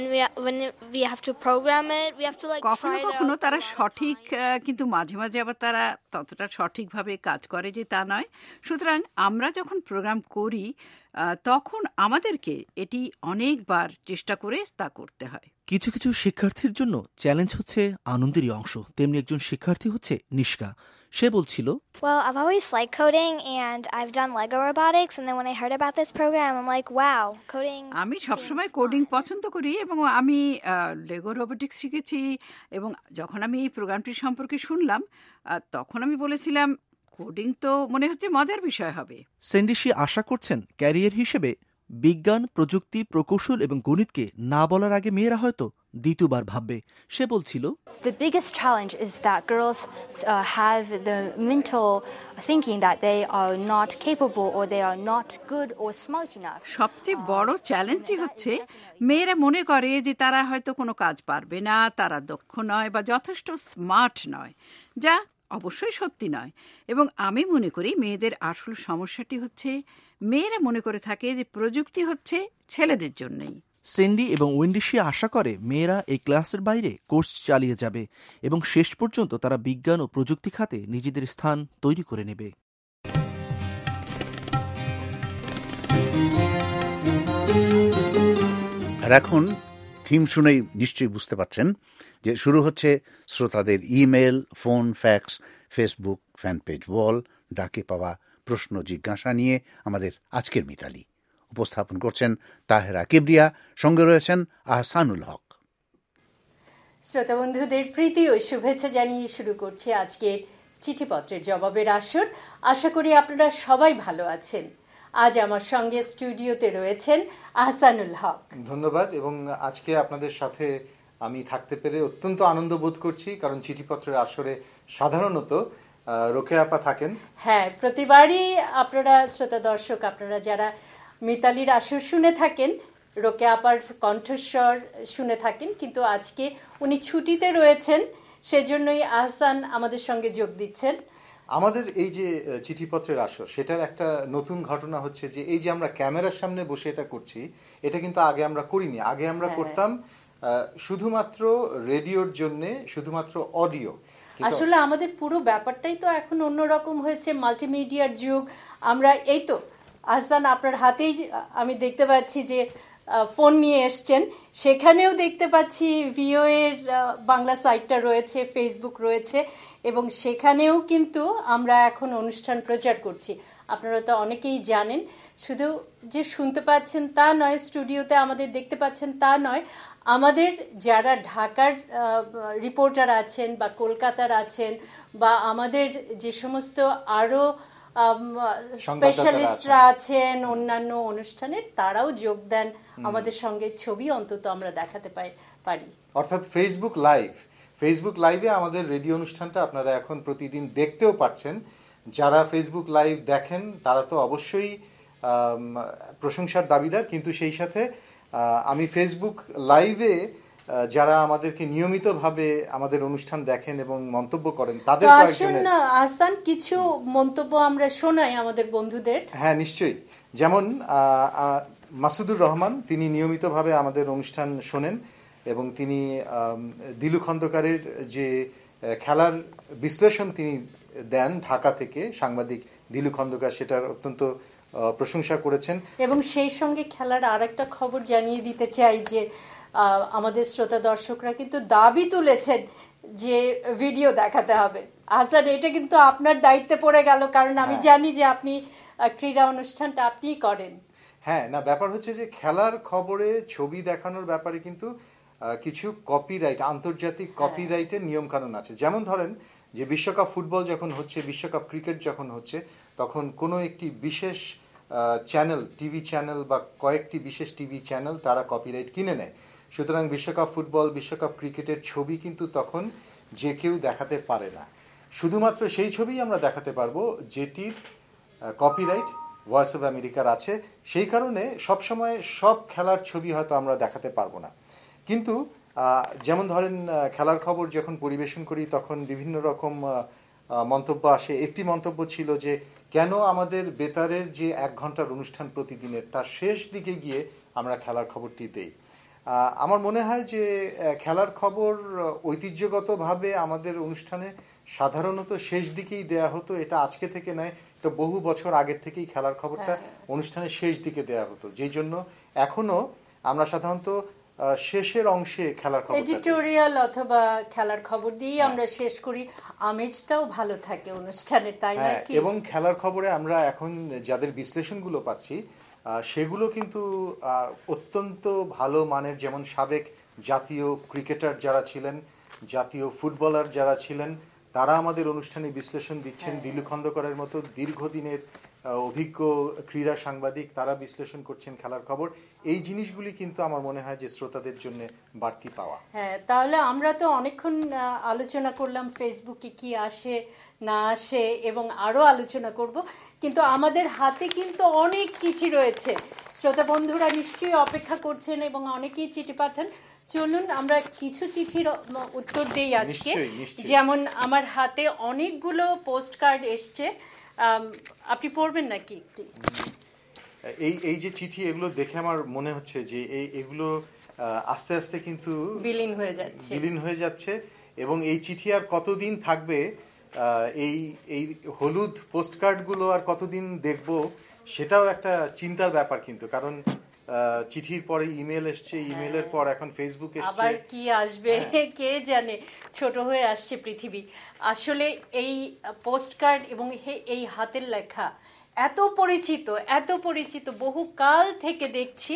we have to program it, we have to like কখনো কখনো তারা সঠিক, কিন্তু মাঝে মাঝে আবার তারা ততটা সঠিকভাবে কাজ করে যে তা নয়। সুতরাং আমরা যখন প্রোগ্রাম করি তখন আমাদেরকে এটি অনেকবার চেষ্টা করে তা করতে হয়। কিছু কিছু শিক্ষার্থীর জন্য চ্যালেঞ্জ হচ্ছে আনন্দেরই অংশ। তেমনি একজন শিক্ষার্থী হচ্ছে নিষ্কা। সে বলছিল, Well, I've always liked coding and I've done Lego robotics, and then when I heard about this program, I'm like, wow, coding. আমি সবসময় কোডিং পছন্দ করি এবং আমি লেগো রোবোটিক্স শিখেছি, এবং যখন আমি এই প্রোগ্রামটি সম্পর্কে শুনলাম তখন আমি বলেছিলাম কোডিং তো মনে হচ্ছে মজার বিষয় হবে। স্যান্ডি শি আশা করছেন ক্যারিয়ার হিসেবে বিজ্ঞান, প্রযুক্তি, প্রকৌশল এবং গণিতকে না বলার আগে মেয়েরা হয়তো দ্বিতীয়বার ভাববে। সে বলছিল, The biggest challenge is that girls have the mental thinking that they are not capable or they are not good or smart enough. সবচেয়ে বড় চ্যালেঞ্জই হচ্ছে মেয়েরা মনে করে যে তারা হয়তো কোনো কাজ পারবে না, তারা দক্ষ নয় বা যথেষ্ট স্মার্ট নয়, যা অবশ্যই সত্যি নয়। এবং আমি মনে করি মেয়েদের আসল সমস্যাটি হচ্ছে মেয়েরা মনে করে থাকে যে প্রযুক্তি হচ্ছে ছেলেদের জন্যই। স্যান্ডি এবং উইন্ডি শি আশা করে মেয়েরা এই ক্লাসের বাইরে কোর্স চালিয়ে যাবে এবং শেষ পর্যন্ত তারা বিজ্ঞান ও প্রযুক্তি খাতে নিজেদের স্থান তৈরি করে নেবে। আর এখন থিম শুনেই নিশ্চয়ই বুঝতে পারছেন যে শুরু হচ্ছে শ্রোতাদের email, phone, fax, Facebook fan page wall, ডাকে পাওয়া প্রশ্ন জিজ্ঞাসা নিয়ে আমাদের আজকের মিতালি। উপস্থাপন করছেন তাহেরা কিবরিয়া, সঙ্গে রয়েছেন আহসানুল হক। শ্রোতা বন্ধুদের প্রীতি ও শুভেচ্ছা জানিয়ে শুরু করছে আজকের চিঠিপত্রের জবাবের আসর। আশা করি আপনারা সবাই ভালো আছেন। আজ আমার সঙ্গে স্টুডিওতে রয়েছেন আহসানুল হক। ধন্যবাদ। এবং আজকে আপনাদের সাথে আমি থাকতে পেরে অত্যন্ত আনন্দ বোধ করছি, কারণ চিঠিপত্রের আসরে সাধারণত রোকেয়া আপা থাকেন। হ্যাঁ, প্রতিবারই আপনারা শ্রোতা দর্শক, আপনারা যারা মিতালির আসর শুনে থাকেন, রোকেয়া আপার কণ্ঠস্বর শুনে থাকেন, কিন্তু আজকে উনি ছুটিতে রয়েছেন, সেজন্যই আহসান আমাদের সঙ্গে যোগ দিচ্ছেন। আমাদের এই যে চিঠিপত্রের আসর, সেটার একটা নতুন ঘটনা হচ্ছে যে এই যে আমরা ক্যামেরার সামনে বসে এটা করছি, এটা কিন্তু আগে আমরা করিনি। আগে আমরা করতাম শুধুমাত্র রেডিওর জন্য, শুধুমাত্র অডিও। আসলে আমাদের পুরো ব্যাপারটাই তো এখন অন্যরকম হয়েছে, মাল্টিমিডিয়ার যুগ। আমরা এই তো আহসান আপনার হাতেই আমি দেখতে পাচ্ছি যে ফোন নিয়ে এসছেন, সেখানেও দেখতে পাচ্ছি ভিওএর বাংলা সাইটটা রয়েছে, ফেসবুক রয়েছে, এবং সেখানেও কিন্তু আমরা এখন অনুষ্ঠান প্রচার করছি। আপনারা তো অনেকেই জানেন, শুধু যে শুনতে পাচ্ছেন তা নয়, স্টুডিওতে আমাদের দেখতে পাচ্ছেন তা নয়, আমাদের যারা ঢাকার রিপোর্টার আছেন বা কলকাতার আছেন বা আমাদের যে সমস্ত আরও স্পেশালিস্টরা আছেন অন্যান্য অনুষ্ঠানের, তারাও যোগ দেন আমাদের সঙ্গে, ছবি অন্তত আমরা দেখাতে পারি। অর্থাৎ ফেসবুক লাইভে আমাদের রেডিও অনুষ্ঠানটা আপনারা এখন প্রতিদিন দেখতেও পাচ্ছেন। যারা ফেসবুক লাইভ দেখেন তারা তো অবশ্যই প্রশংসার দাবিদার, কিন্তু সেই সাথে আমি ফেসবুক লাইভে যারা আমাদেরকে নিয়মিতভাবে আমাদের অনুষ্ঠান দেখেন এবং মন্তব্য করেন তাদের আসুন না আহসান কিছু মন্তব্য আমরা শোনাই আমাদের বন্ধুদের। হ্যাঁ নিশ্চয়ই, যেমন মাসুদুর রহমান, তিনি নিয়মিতভাবে আমাদের অনুষ্ঠান শোনেন এবং তিনি দিলু খন্দকারের যে খেলার বিশ্লেষণ তিনি দেন ঢাকা থেকে, সাংবাদিক দিলু খন্দকার, সেটার অত্যন্ত প্রশংসা করেছেন। এবং সেই সঙ্গে খেলার আরেকটা খবর জানিয়ে দিতে চাই যে আমাদের শ্রোতা দর্শকরা কিন্তু দাবি তুলেছেন যে ভিডিও দেখাতে হবে। আহসান, এটা কিন্তু আপনার দায়িত্বে পড়ে গেল, কারণ আমি জানি যে আপনি ক্রীড়া অনুষ্ঠানটা আপনিই করেন। হ্যাঁ, না ব্যাপার হচ্ছে যে খেলার খবরে ছবি দেখানোর ব্যাপারে কিন্তু কিছু কপিরাইট, আন্তর্জাতিক কপিরাইটের নিয়ম কানুন আছে। যেমন ধরেন যে বিশ্বকাপ ফুটবল যখন হচ্ছে, বিশ্বকাপ ক্রিকেট যখন হচ্ছে, তখন কোনো একটি বিশেষ চ্যানেল, টিভি চ্যানেল বা কয়েকটি বিশেষ টিভি চ্যানেল তারা কপিরাইট কিনে নেয়। সুতরাং বিশ্বকাপ ফুটবল, বিশ্বকাপ ক্রিকেটের ছবি কিন্তু তখন যে কেউ দেখাতে পারে না। শুধুমাত্র সেই ছবিই আমরা দেখাতে পারবো যেটির কপিরাইট ভয়েস অফ আমেরিকার আছে। সেই কারণে সবসময় সব খেলার ছবি হয়তো আমরা দেখাতে পারবো না। কিন্তু যেমন ধরেন খেলার খবর যখন পরিবেশন করি তখন বিভিন্ন রকম মন্তব্য আসে। একটি মন্তব্য ছিল যে কেন আমাদের বেতারের যে 1 ঘন্টার অনুষ্ঠান প্রতিদিনের, তার শেষ দিকে গিয়ে আমরা খেলার খবরটি দেই। আমার মনে হয় যে খেলার খবর ঐতিহ্যগতভাবে আমাদের অনুষ্ঠানে সাধারণত শেষ দিকেই দেয়া হতো। এটা আজকে থেকে নয়, এটা বহু বছর আগের থেকেই খেলার খবরটা অনুষ্ঠানের শেষ দিকে দেয়া হতো, যেই জন্য এখনো আমরা সাধারণত শেষের অংশে খেলার খবর, এডিটোরিয়াল অথবা খেলার খবর দিয়ে আমরা শেষ করি। আমেজটাও ভালো থাকে অনুষ্ঠানের, তাই না? এবং খেলার খবরে আমরা এখন যাদের বিশ্লেষণগুলো পাচ্ছি সেগুলো কিন্তু অত্যন্ত ভালো মানের। যেমন সাবেক জাতীয় ক্রিকেটার যারা ছিলেন, জাতীয় ফুটবলার যারা ছিলেন, তারা আমাদের অনুষ্ঠানে বিশ্লেষণ দিচ্ছেন। দিলু খন্দকারের মতো দীর্ঘদিনের অভিজ্ঞ ক্রীড়া সাংবাদিক, তারা বিশ্লেষণ করছেন খেলার খবর। এই জিনিসগুলি কিন্তু আমার মনে হয় যে শ্রোতাদের জন্য বাড়তি পাওয়া। হ্যাঁ, তাহলে আমরা তো অনেকক্ষণ আলোচনা করলাম ফেসবুকে কি আসে না আসে এবং আরো আলোচনা করব, কিন্তু আমাদের হাতে কিন্তু অনেক চিঠি রয়েছে। শ্রোতা বন্ধুরা নিশ্চয়ই অপেক্ষা করছেন এবং অনেকেই চিঠি পাঠান। চলুন আমরা কিছু চিঠির উত্তর দেই আজকে। যেমন আমার হাতে অনেকগুলো পোস্ট কার্ড এসছে, আপনি পড়বেন নাকি একটি? এই যে চিঠি, এগুলো দেখে আমার মনে হচ্ছে যে এগুলো আস্তে আস্তে কিন্তু বিলীন হয়ে যাচ্ছে এবং এই চিঠি আর কতদিন থাকবে, এই হলুদ পোস্টকার্ডগুলো আর কতদিন দেখব, সেটাও একটা চিন্তার ব্যাপার। কিন্তু কারণ চিঠির পরে ইমেল এসছে, ইমেলের পর এখন ফেসবুক এসছে, আবার কি আসবে কে জানে। ছোট হয়ে আসছে পৃথিবী। আসলে এই পোস্টকার্ড এবং এই হাতের লেখা এত পরিচিত, বহু কাল থেকে দেখছি।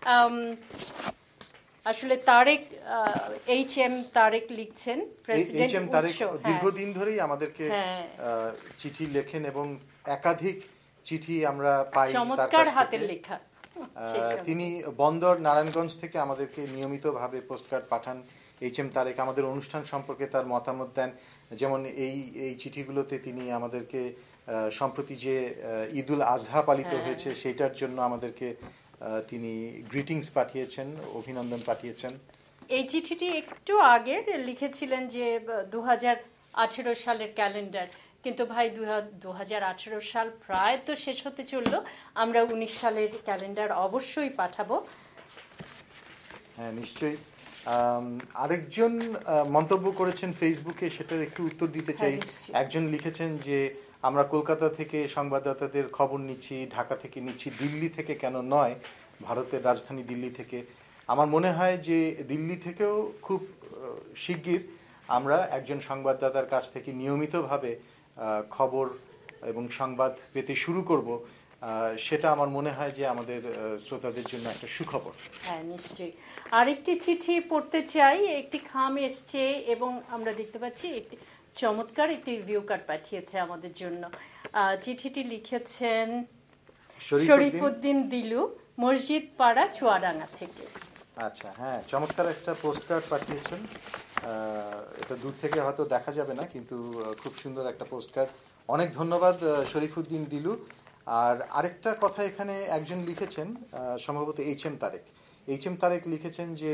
আসলে তারেক, HM তারেক লিখছেন, প্রেসিডেন্ট দীর্ঘদিন ধরেই আমাদেরকে চিঠি লেখেন এবং একাধিক চিঠি আমরা পাই। চমৎকার হাতের লেখা। তিনি বন্দর নারায়ণগঞ্জ থেকে আমাদেরকে নিয়মিতভাবে পোস্টকার্ড পাঠান। HM তারেক আমাদের অনুষ্ঠান সম্পর্কে তার মতামত দেন। যেমন এই চিঠিগুলোতে তিনি আমাদেরকে সম্প্রতি যে ঈদুল আজহা পালিত হয়েছে সেটার জন্য আমাদেরকে তিনি গ্রিটিংস পাঠিয়েছেন, অভিনন্দন পাঠিয়েছেন। এই চিঠিটি একটু আগে লিখেছিলেন যে 2018 সালের ক্যালেন্ডার, কিন্তু ভাই 2018 সাল প্রায় তো শেষ হতে চললো, আমরা 19 সালের ক্যালেন্ডার অবশ্যই পাঠাবো। হ্যাঁ নিশ্চয়ই। আরেকজন মন্তব্য করেছেন ফেসবুকে, সেটার একটু উত্তর দিতে চাই। একজন লিখেছেন যে আমরা কলকাতা থেকে সংবাদদাতাদের খবর নিচ্ছি, ঢাকা থেকে নিচ্ছি, দিল্লি থেকে কেন নয়, ভারতের রাজধানী দিল্লি থেকে। আমার মনে হয় যে দিল্লি থেকেও খুব শিগগির আমরা একজন সংবাদদাতার কাছ থেকে নিয়মিতভাবে খবর এবং সংবাদ পেতে শুরু করব। সেটা আমার মনে হয় যে আমাদের শ্রোতাদের জন্য একটা সুখবর। হ্যাঁ নিশ্চয়ই। আরেকটি চিঠি পড়তে চাই, একটি খাম এসছে এবং আমরা দেখতে পাচ্ছি একটি চমৎকার একটি ভিউ কার্ড পাঠিয়েছে আমাদের জন্য। চিঠিটি লিখেছেন শরীফউদ্দিন দিলু, মসজিদ পাড়া, চুয়াডাঙ্গা থেকে। আচ্ছা, হ্যাঁ, চমৎকার একটা পোস্ট কার্ড পাঠিয়েছেন। এটা দূর থেকে হয়তো দেখা যাবে না, কিন্তু খুব সুন্দর একটা পোস্ট কার্ড। অনেক ধন্যবাদ শরীফউদ্দিন দিলু। আর আরেকটা কথা এখানে একজন লিখেছেন, সম্ভবত HM তারেক লিখেছেন যে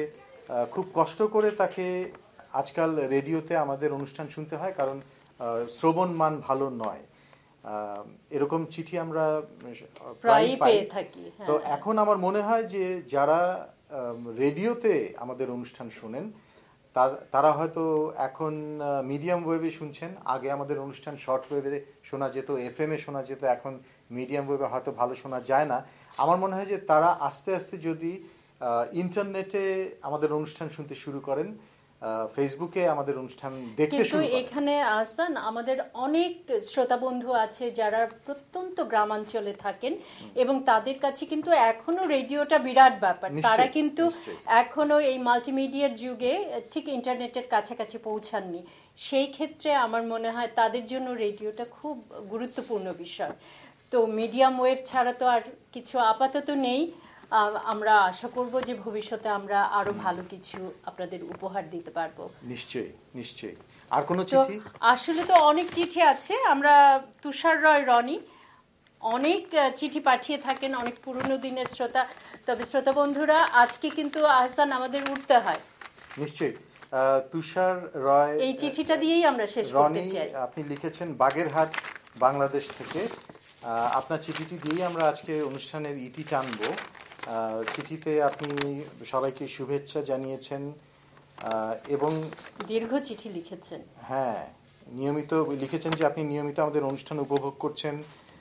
খুব কষ্ট করে তাকে আজকাল রেডিওতে আমাদের অনুষ্ঠান শুনতে হয়, কারণ শ্রবণ মান ভালো নয়। এরকম চিঠি আমরা প্রায় পেয়ে থাকি। তো এখন আমার মনে হয় যে যারা রেডিওতে আমাদের অনুষ্ঠান শোনেন তারা হয়তো এখন মিডিয়াম ওয়েভে শুনছেন। আগে আমাদের অনুষ্ঠান শর্ট ওয়েভে শোনা যেত, FM এ শোনা যেত, এখন মিডিয়াম ওয়েভে হয়তো ভালো শোনা যায় না। আমার মনে হয় যে তারা আস্তে আস্তে যদি ইন্টারনেটে আমাদের অনুষ্ঠান শুনতে শুরু করেন, ফেসবুকে আমাদের অনুষ্ঠান দেখতে শুরু করেন। কিন্তু এখানে আহসান, আমাদের অনেক শ্রোতা বন্ধু আছে যারা প্রত্যন্ত গ্রামাঞ্চলে থাকেন এবং তাদের কাছে কিন্তু এখনো রেডিওটা বিরাট ব্যাপার। তারা কিন্তু এখনো এই মাল্টিমিডিয়ার যুগে ঠিক ইন্টারনেটের কাছাকাছি পৌঁছাননি। সেই ক্ষেত্রে আমার মনে হয় তাদের জন্য রেডিওটা খুব গুরুত্বপূর্ণ বিষয়। তো মিডিয়াম ওয়েভ ছাড়া তো আর কিছু আপাতত নেই। আমরা আশা করব যে ভবিষ্যতে আমরা আরো ভালো কিছু আপনাদের উপহার দিতে পারবো। নিশ্চয়ই নিশ্চয়ই। আর কোন চিঠি? আসলে তো অনেক চিঠি আছে। আমরা তুষার রয় রনি অনেক চিঠি পাঠিয়ে থাকেন, অনেক পুরনো দিনের শ্রোতা। তবে শ্রোতা বন্ধুরা, আজকে কিন্তু আহসান আমাদের উঠতে হয়। নিশ্চয়ই। তুষার রয় এই চিঠিটা দিয়েই আমরা শেষ করতে চাই। আপনি লিখেছেন বাগেরহাট, বাংলাদেশ থেকে। আপনার চিঠিটি দিয়েই আমরা আজকে অনুষ্ঠানের ইতি টানবো। চিঠিতে আপনি সবাইকে শুভেচ্ছা জানিয়েছেন এবং দীর্ঘ চিঠি লিখেছেন। হ্যাঁ, নিয়মিত লিখেছেন যে আপনি নিয়মিত আমাদের অনুষ্ঠান উপভোগ করছেন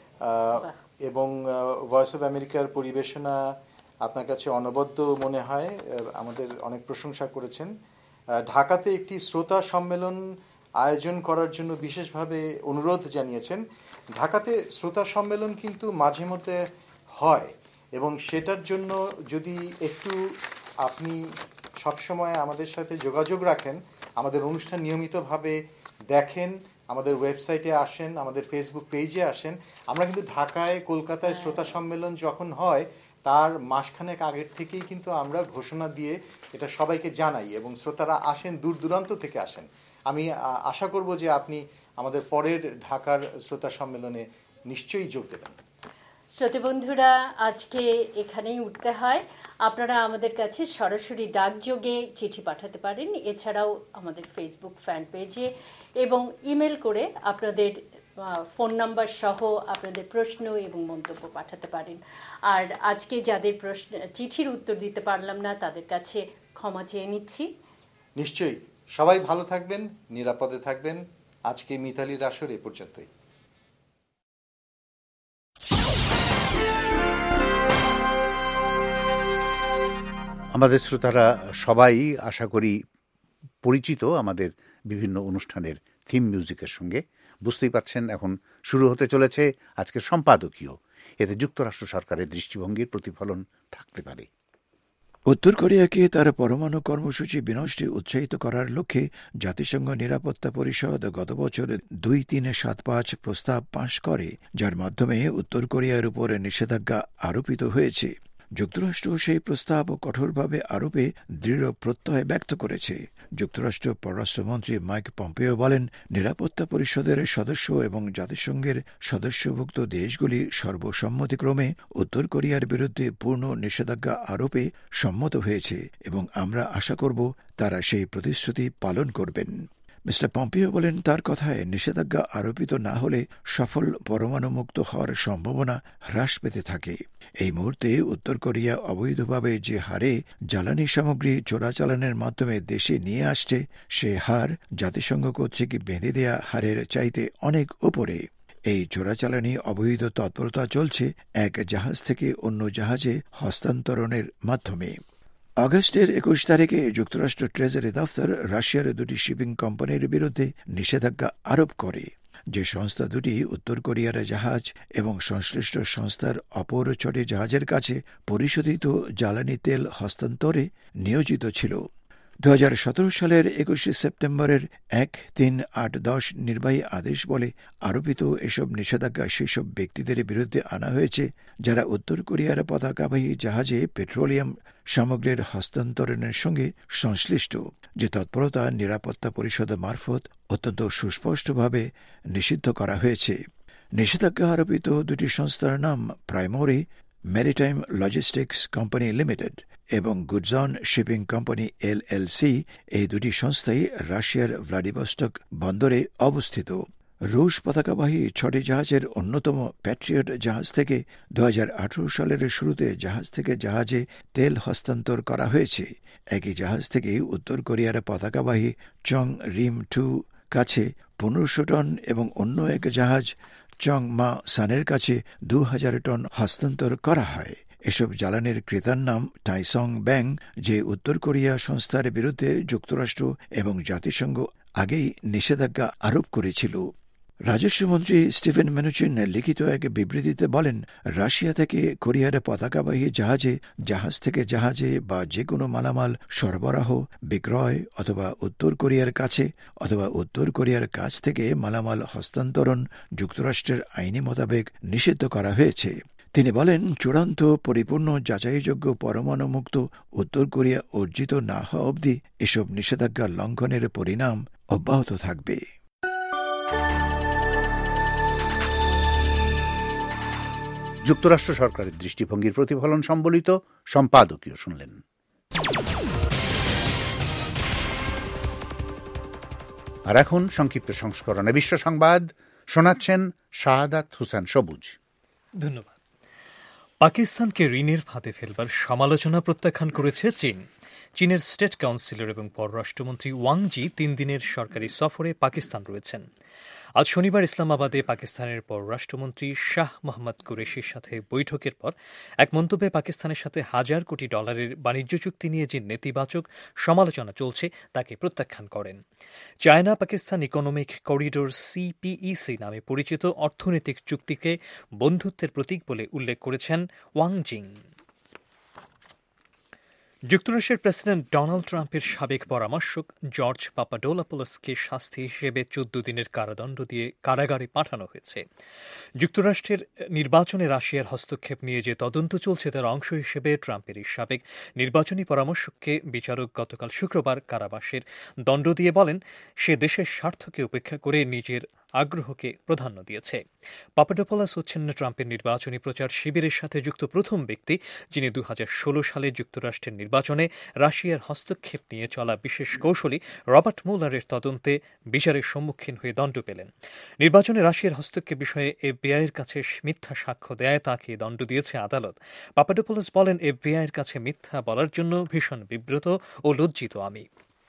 এবং ভয়েস অফ আমেরিকার পরিবেশনা আপনার কাছে অনবদ্য মনে হয়। আমাদের অনেক প্রশংসা করেছেন। ঢাকাতে একটি শ্রোতা সম্মেলন আয়োজন করার জন্য বিশেষভাবে অনুরোধ জানিয়েছেন। ঢাকাতে শ্রোতা সম্মেলন কিন্তু মাঝে মধ্যে হয় এবং সেটার জন্য যদি একটু আপনি সবসময় আমাদের সাথে যোগাযোগ রাখেন, আমাদের অনুষ্ঠান নিয়মিতভাবে দেখেন, আমাদের ওয়েবসাইটে আসেন, আমাদের ফেসবুক পেজে আসেন। আমরা কিন্তু ঢাকায়, কলকাতায় শ্রোতা সম্মেলন যখন হয় তার মাসখানেক আগের থেকেই কিন্তু আমরা ঘোষণা দিয়ে এটা সবাইকে জানাই এবং শ্রোতারা আসেন, দূর দূরান্ত থেকে আসেন। আমি আশা করব যে আপনি আমাদের পরের ঢাকার শ্রোতা সম্মেলনে নিশ্চয়ই যোগ দেবেন। শ্রোতা বন্ধুরা, আজকে এখানেই উঠতে হয়। আপনারা আমাদের কাছে সরাসরি ডাকযোগে চিঠি পাঠাতে পারেন, এছাড়াও আমাদের ফেসবুক ফ্যান পেজে, এবং ইমেল করে আপনাদের ফোন নাম্বার সহ আপনাদের প্রশ্ন এবং মন্তব্য পাঠাতে পারেন। আর আজকে যাদের চিঠির উত্তর দিতে পারলাম না তাদের কাছে ক্ষমা চেয়ে নিচ্ছি। নিশ্চয়ই। সবাই ভালো থাকবেন, নিরাপদে থাকবেন। আজকে মিতালির আসর এ পর্যন্তই। আমাদের শ্রোতারা সবাই আশা করি পরিচিত আমাদের বিভিন্ন অনুষ্ঠানের থিম মিউজিকের সঙ্গে। বুঝতেই পারছেন এখন শুরু হতে চলেছে আজকের সম্পাদকীয়। এতে যুক্তরাষ্ট্র সরকারের দৃষ্টিভঙ্গির প্রতিফলন থাকতে পারে। উত্তর কোরিয়াকে তার পরমাণু কর্মসূচি বিনষ্টে উৎসাহিত করার লক্ষ্যে জাতিসংঘ নিরাপত্তা পরিষদ গত বছর 2375 প্রস্তাব পাশ করে, যার মাধ্যমে উত্তর কোরিয়ার উপর নিষেধাজ্ঞা আরোপিত হয়েছে। যুক্তরাষ্ট্র সেই প্রস্তাব কঠোরভাবে আরোপে দৃঢ় প্রত্যয় ব্যক্ত করেছে। যুক্তরাষ্ট্র পররাষ্ট্রমন্ত্রী মাইক পম্পেও বলেন, নিরাপত্তা পরিষদের সদস্য এবং জাতিসংঘের সদস্যভুক্ত দেশগুলি সর্বসম্মতিক্রমে উত্তর কোরিয়ার বিরুদ্ধে পূর্ণ নিষেধাজ্ঞা আরোপে সম্মত হয়েছে এবং আমরা আশা করব তারা সেই প্রতিশ্রুতি পালন করবেন। মিস্টার পম্পিও বলেন, তার কথায় নিষেধাজ্ঞা আরোপিত না হলে সফল পরমাণু মুক্ত হওয়ার সম্ভাবনা হ্রাস পেতে থাকে। এই মুহূর্তে উত্তর কোরিয়া অবৈধভাবে যে হারে জ্বালানি সামগ্রী চোরাচালানের মাধ্যমে দেশে নিয়ে আসছে, সে হার জাতিসংঘ কর্তৃক বেঁধে দেয়া হারের চাইতে অনেক উপরে। এই চোরাচালানি অবৈধ তৎপরতা চলছে এক জাহাজ থেকে অন্য জাহাজে হস্তান্তরণের মাধ্যমে। আগস্টের 21 তারিখে যুক্তরাষ্ট্র ট্রেজারি দফতর রাশিয়ার দুটি শিপিং কোম্পানির বিরুদ্ধে নিষেধাজ্ঞা আরোপ করে, যে সংস্থা দুটি উত্তর কোরিয়ার জাহাজ এবং সংশ্লিষ্ট সংস্থার অপর ছটি জাহাজের কাছে পরিশোধিত জ্বালানি তেল হস্তান্তরে নিয়োজিত ছিল। 2017 সালের 21 সেপ্টেম্বরের 1-3-8-10 নির্বাহী আদেশ বলে আরোপিত এসব নিষেধাজ্ঞা সেসব ব্যক্তিদের বিরুদ্ধে আনা হয়েছে যারা উত্তর কোরিয়ার পতাকাবাহী জাহাজে পেট্রোলিয়াম সামগ্রীর হস্তান্তরণের সঙ্গে সংশ্লিষ্ট, যে তৎপরতা নিরাপত্তা পরিষদ মারফত অত্যন্ত সুস্পষ্টভাবে নিষিদ্ধ করা হয়েছে। নিষেধাজ্ঞা আরোপিত দুটি সংস্থার নাম primary maritime logistics company limited এবং গুডজন শিপিং কোম্পানি LLC এই দুটি সংস্থাই রাশিয়ার ভ্লাদিভস্টক বন্দরে অবস্থিত। রুশ পতাকাবাহী 6টি জাহাজের অন্যতম প্যাট্রিয়ট জাহাজ থেকে 2018 সালের শুরুতে জাহাজ থেকে জাহাজে তেল হস্তান্তর করা হয়েছে। একই জাহাজ থেকে উত্তর কোরিয়ার পতাকাবাহী চং রিম 2 কাছে 1500 টন এবং অন্য এক জাহাজ চং মা সানের কাছে 2000 টন হস্তান্তর করা হয়। এসব জ্বালানির ক্রেতার নাম টাইসং ব্যাং, যে উত্তর কোরিয়া সংস্থার বিরুদ্ধে যুক্তরাষ্ট্র এবং জাতিসংঘ আগেই নিষেধাজ্ঞা আরোপ করেছিল। রাজস্বমন্ত্রী স্টিফেন মেনুচিন লিখিত এক বিবৃতিতে বলেন, রাশিয়া থেকে কোরিয়ার পতাকাবাহী জাহাজ থেকে জাহাজে বা যে কোনো মালামাল সরবরাহ, বিক্রয় অথবা উত্তর কোরিয়ার কাছে অথবা উত্তর কোরিয়ার কাছ থেকে মালামাল হস্তান্তরণ যুক্তরাষ্ট্রের আইনি মোতাবেক নিষিদ্ধ করা হয়েছে। তিনি বলেন, চূড়ান্ত পরিপূর্ণ যাচাইযোগ্য পরমাণুমুক্ত উত্তর কোরিয়া অর্জিত না হওয়া অবধি এসব নিষেধাজ্ঞা লঙ্ঘনের পরিণাম অব্যাহত থাকবে। যুক্তরাষ্ট্র সরকারের দৃষ্টিভঙ্গির প্রতিফলন সম্বলিত সম্পাদকীয় শুনলেন। আর এখন সংক্ষিপ্ত সংস্করণে বিশ্ব সংবাদ শোনাচ্ছেন শাহাদাত হোসেন সবুজ। ধন্যবাদ। পাকিস্তানকে ঋণের ফাঁদে ফেলবার সমালোচনা প্রত্যাখ্যান করেছে চীন। চীনের স্টেট কাউন্সিলর এবং পররাষ্ট্রমন্ত্রী ওয়াং জি 3 দিনের সরকারি সফরে পাকিস্তান রয়েছেন। আজ শনিবার ইসলামাবাদে পাকিস্তানের পররাষ্ট্রমন্ত্রী শাহ মোহাম্মদ কুরেশির সাথে বৈঠকের পর এক মন্তব্যে পাকিস্তানের সাথে $1,000 কোটি বাণিজ্য চুক্তি নিয়ে যে নেতিবাচক সমালোচনা চলছে তাকে প্রত্যাখ্যান করেন। China Pakistan economic corridor CPEC নামে পরিচিত অর্থনৈতিক চুক্তিকে বন্ধুত্বের প্রতীক বলে উল্লেখ করেছেন ওয়াং জিং। যুক্তরাষ্ট্রের প্রেসিডেন্ট ডোনাল্ড ট্রাম্পের সাবেক পরামর্শক জর্জ পাপাডোলাপোলসকে শাস্তি হিসেবে 14 দিনের কারাদণ্ড দিয়ে কারাগারে পাঠানো হয়েছে। যুক্তরাষ্ট্রের নির্বাচনে রাশিয়ার হস্তক্ষেপ নিয়ে যে তদন্ত চলছে তার অংশ হিসেবে ট্রাম্পের এই সাবেক নির্বাচনী পরামর্শককে বিচারক গতকাল শুক্রবার কারাবাসের দণ্ড দিয়ে বলেন, সে দেশের স্বার্থকে উপেক্ষা করে নিজের আগ্রহকে প্রাধান্য দিয়েছে। পাপাডোপোলাস হচ্ছেন ট্রাম্পের নির্বাচনী প্রচার শিবিরের সাথে যুক্ত প্রথম ব্যক্তি যিনি 2016 সালে যুক্তরাষ্ট্রের নির্বাচনে রাশিয়ার হস্তক্ষেপ নিয়ে চলা বিশেষ কৌশলী রবার্ট মুলারের তদন্তে বিচারের সম্মুখীন হয়ে দণ্ড পেলেন। নির্বাচনে রাশিয়ার হস্তক্ষেপ বিষয়ে FBI-এর কাছে মিথ্যা সাক্ষ্য দেয় তাকে দণ্ড দিয়েছে আদালত। পাপাডোপোলাস বলেন, FBI-এর কাছে মিথ্যা বলার জন্য ভীষণ বিব্রত ও লজ্জিত আমি।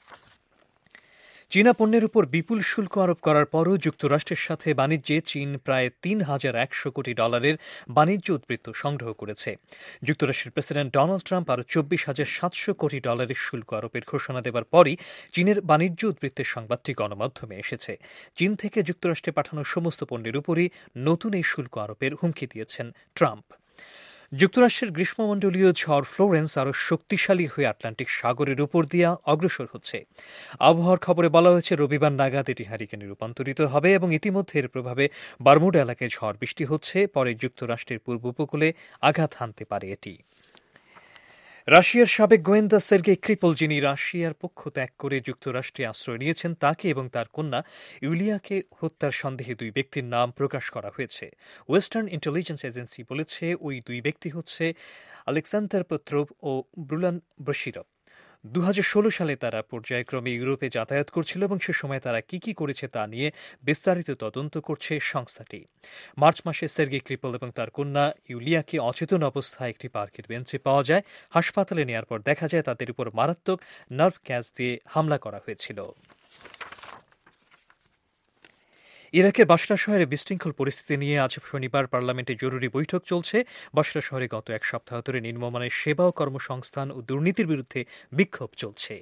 চীনা পণ্যের উপর বিপুল শুল্ক আরোপ করার পরও যুক্তরাষ্ট্রের সাথে বাণিজ্যে চীন প্রায় $3,100 কোটি বাণিজ্য উদ্বৃত্ত সংগ্রহ করেছে। যুক্তরাষ্ট্রের প্রেসিডেন্ট ডোনাল্ড ট্রাম্প আরও $24,700 কোটি শুল্ক আরোপের ঘোষণা দেবার পরই চীনের বাণিজ্য উদ্বৃত্তের সংবাদটি গণমাধ্যমে এসেছে। চীন থেকে যুক্তরাষ্ট্রে পাঠানো সমস্ত পণ্যের উপরই নতুন এই শুল্ক আরোপের হুমকি দিয়েছেন ট্রাম্প। যুক্তরাষ্ট্রের গ্রীষ্মমণ্ডলীয় ঝড় ফ্লোরেন্স আরও শক্তিশালী হয়ে আটলান্টিক সাগরের উপর দিয়ে অগ্রসর হচ্ছে। আবহাওয়ার খবরে বলা হয়েছে রবিবার নাগাদ এটি হারিকেনে রূপান্তরিত হবে এবং ইতিমধ্যে এর প্রভাবে বারমুডা এলাকায় ঝড় বৃষ্টি হচ্ছে। পরে যুক্তরাষ্ট্রের পূর্ব উপকূলে আঘাত হানতে পারে এটি। রাশিয়ার সাবেক গোয়েন্দা সের্গেই স্ক্রিপল, যিনি রাশিয়ার পক্ষ ত্যাগ করে যুক্তরাষ্ট্রে আশ্রয় নিয়েছেন, তাকে এবং তার কন্যা ইউলিয়াকে হত্যার সন্দেহে 2 ব্যক্তির নাম প্রকাশ করা হয়েছে। ওয়েস্টার্ন ইন্টেলিজেন্স এজেন্সি বলেছে ওই 2 ব্যক্তি হচ্ছে আলেকজান্ডার পেট্রোভ ও ব্রুলান ব্রশিরভ। 2016 সালে তারা পর্যায়ক্রমে ইউরোপে যাতায়াত করছিল এবং সে সময় তারা কি করেছে তা নিয়ে বিস্তারিত তদন্ত করছে সংস্থাটি। মার্চ মাসে সের্গেই স্ক্রিপল এবং তার কন্যা ইউলিয়াকে অচেতন অবস্থায় একটি পার্কের বেঞ্চে পাওয়া যায়। হাসপাতালে নেওয়ার পর দেখা যায় তাদের উপর মারাত্মক নার্ভ গ্যাস দিয়ে হামলা করা হয়েছিল। ইরাকের বাসরা শহরে বিশৃঙ্খল পরিস্থিতি নিয়ে আজ শনিবার পার্লামেন্টে জরুরি বৈঠক চলছে। বাসরা শহরে গত 1 সপ্তাহ ধরে নিম্নমানের সেবা ও কর্মসংস্থান ও দুর্নীতির বিরুদ্ধে বিক্ষোভ চলছে।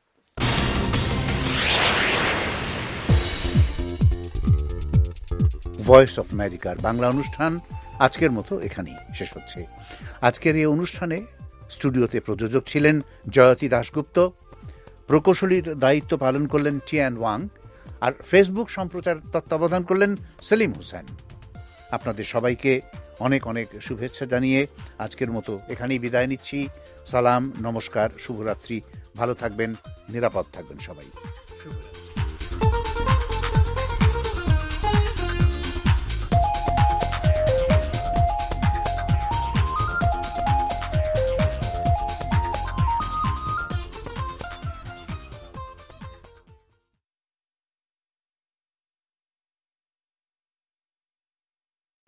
ভয়েস অফ আমেরিকার বাংলা অনুষ্ঠান আজকের মতো এখানেই শেষ হচ্ছে। আজকের এই অনুষ্ঠানে স্টুডিওতে প্রযোজক ছিলেন জয়তী দাশগুপ্ত, প্রকৌশলীর দায়িত্ব পালন করলেন টিয়ান ওয়াং, আর ফেসবুক সম্প্রচার তত্ত্বাবধান করলেন সেলিম হোসেন। আপনাদের সবাইকে অনেক অনেক শুভেচ্ছা জানিয়ে আজকের মতো এখানেই বিদায় নিচ্ছি। সালাম, নমস্কার, শুভরাত্রি। ভালো থাকবেন, নিরাপদ থাকবেন সবাই।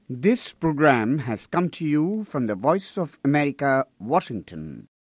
This program has come to you from the Voice of America, Washington.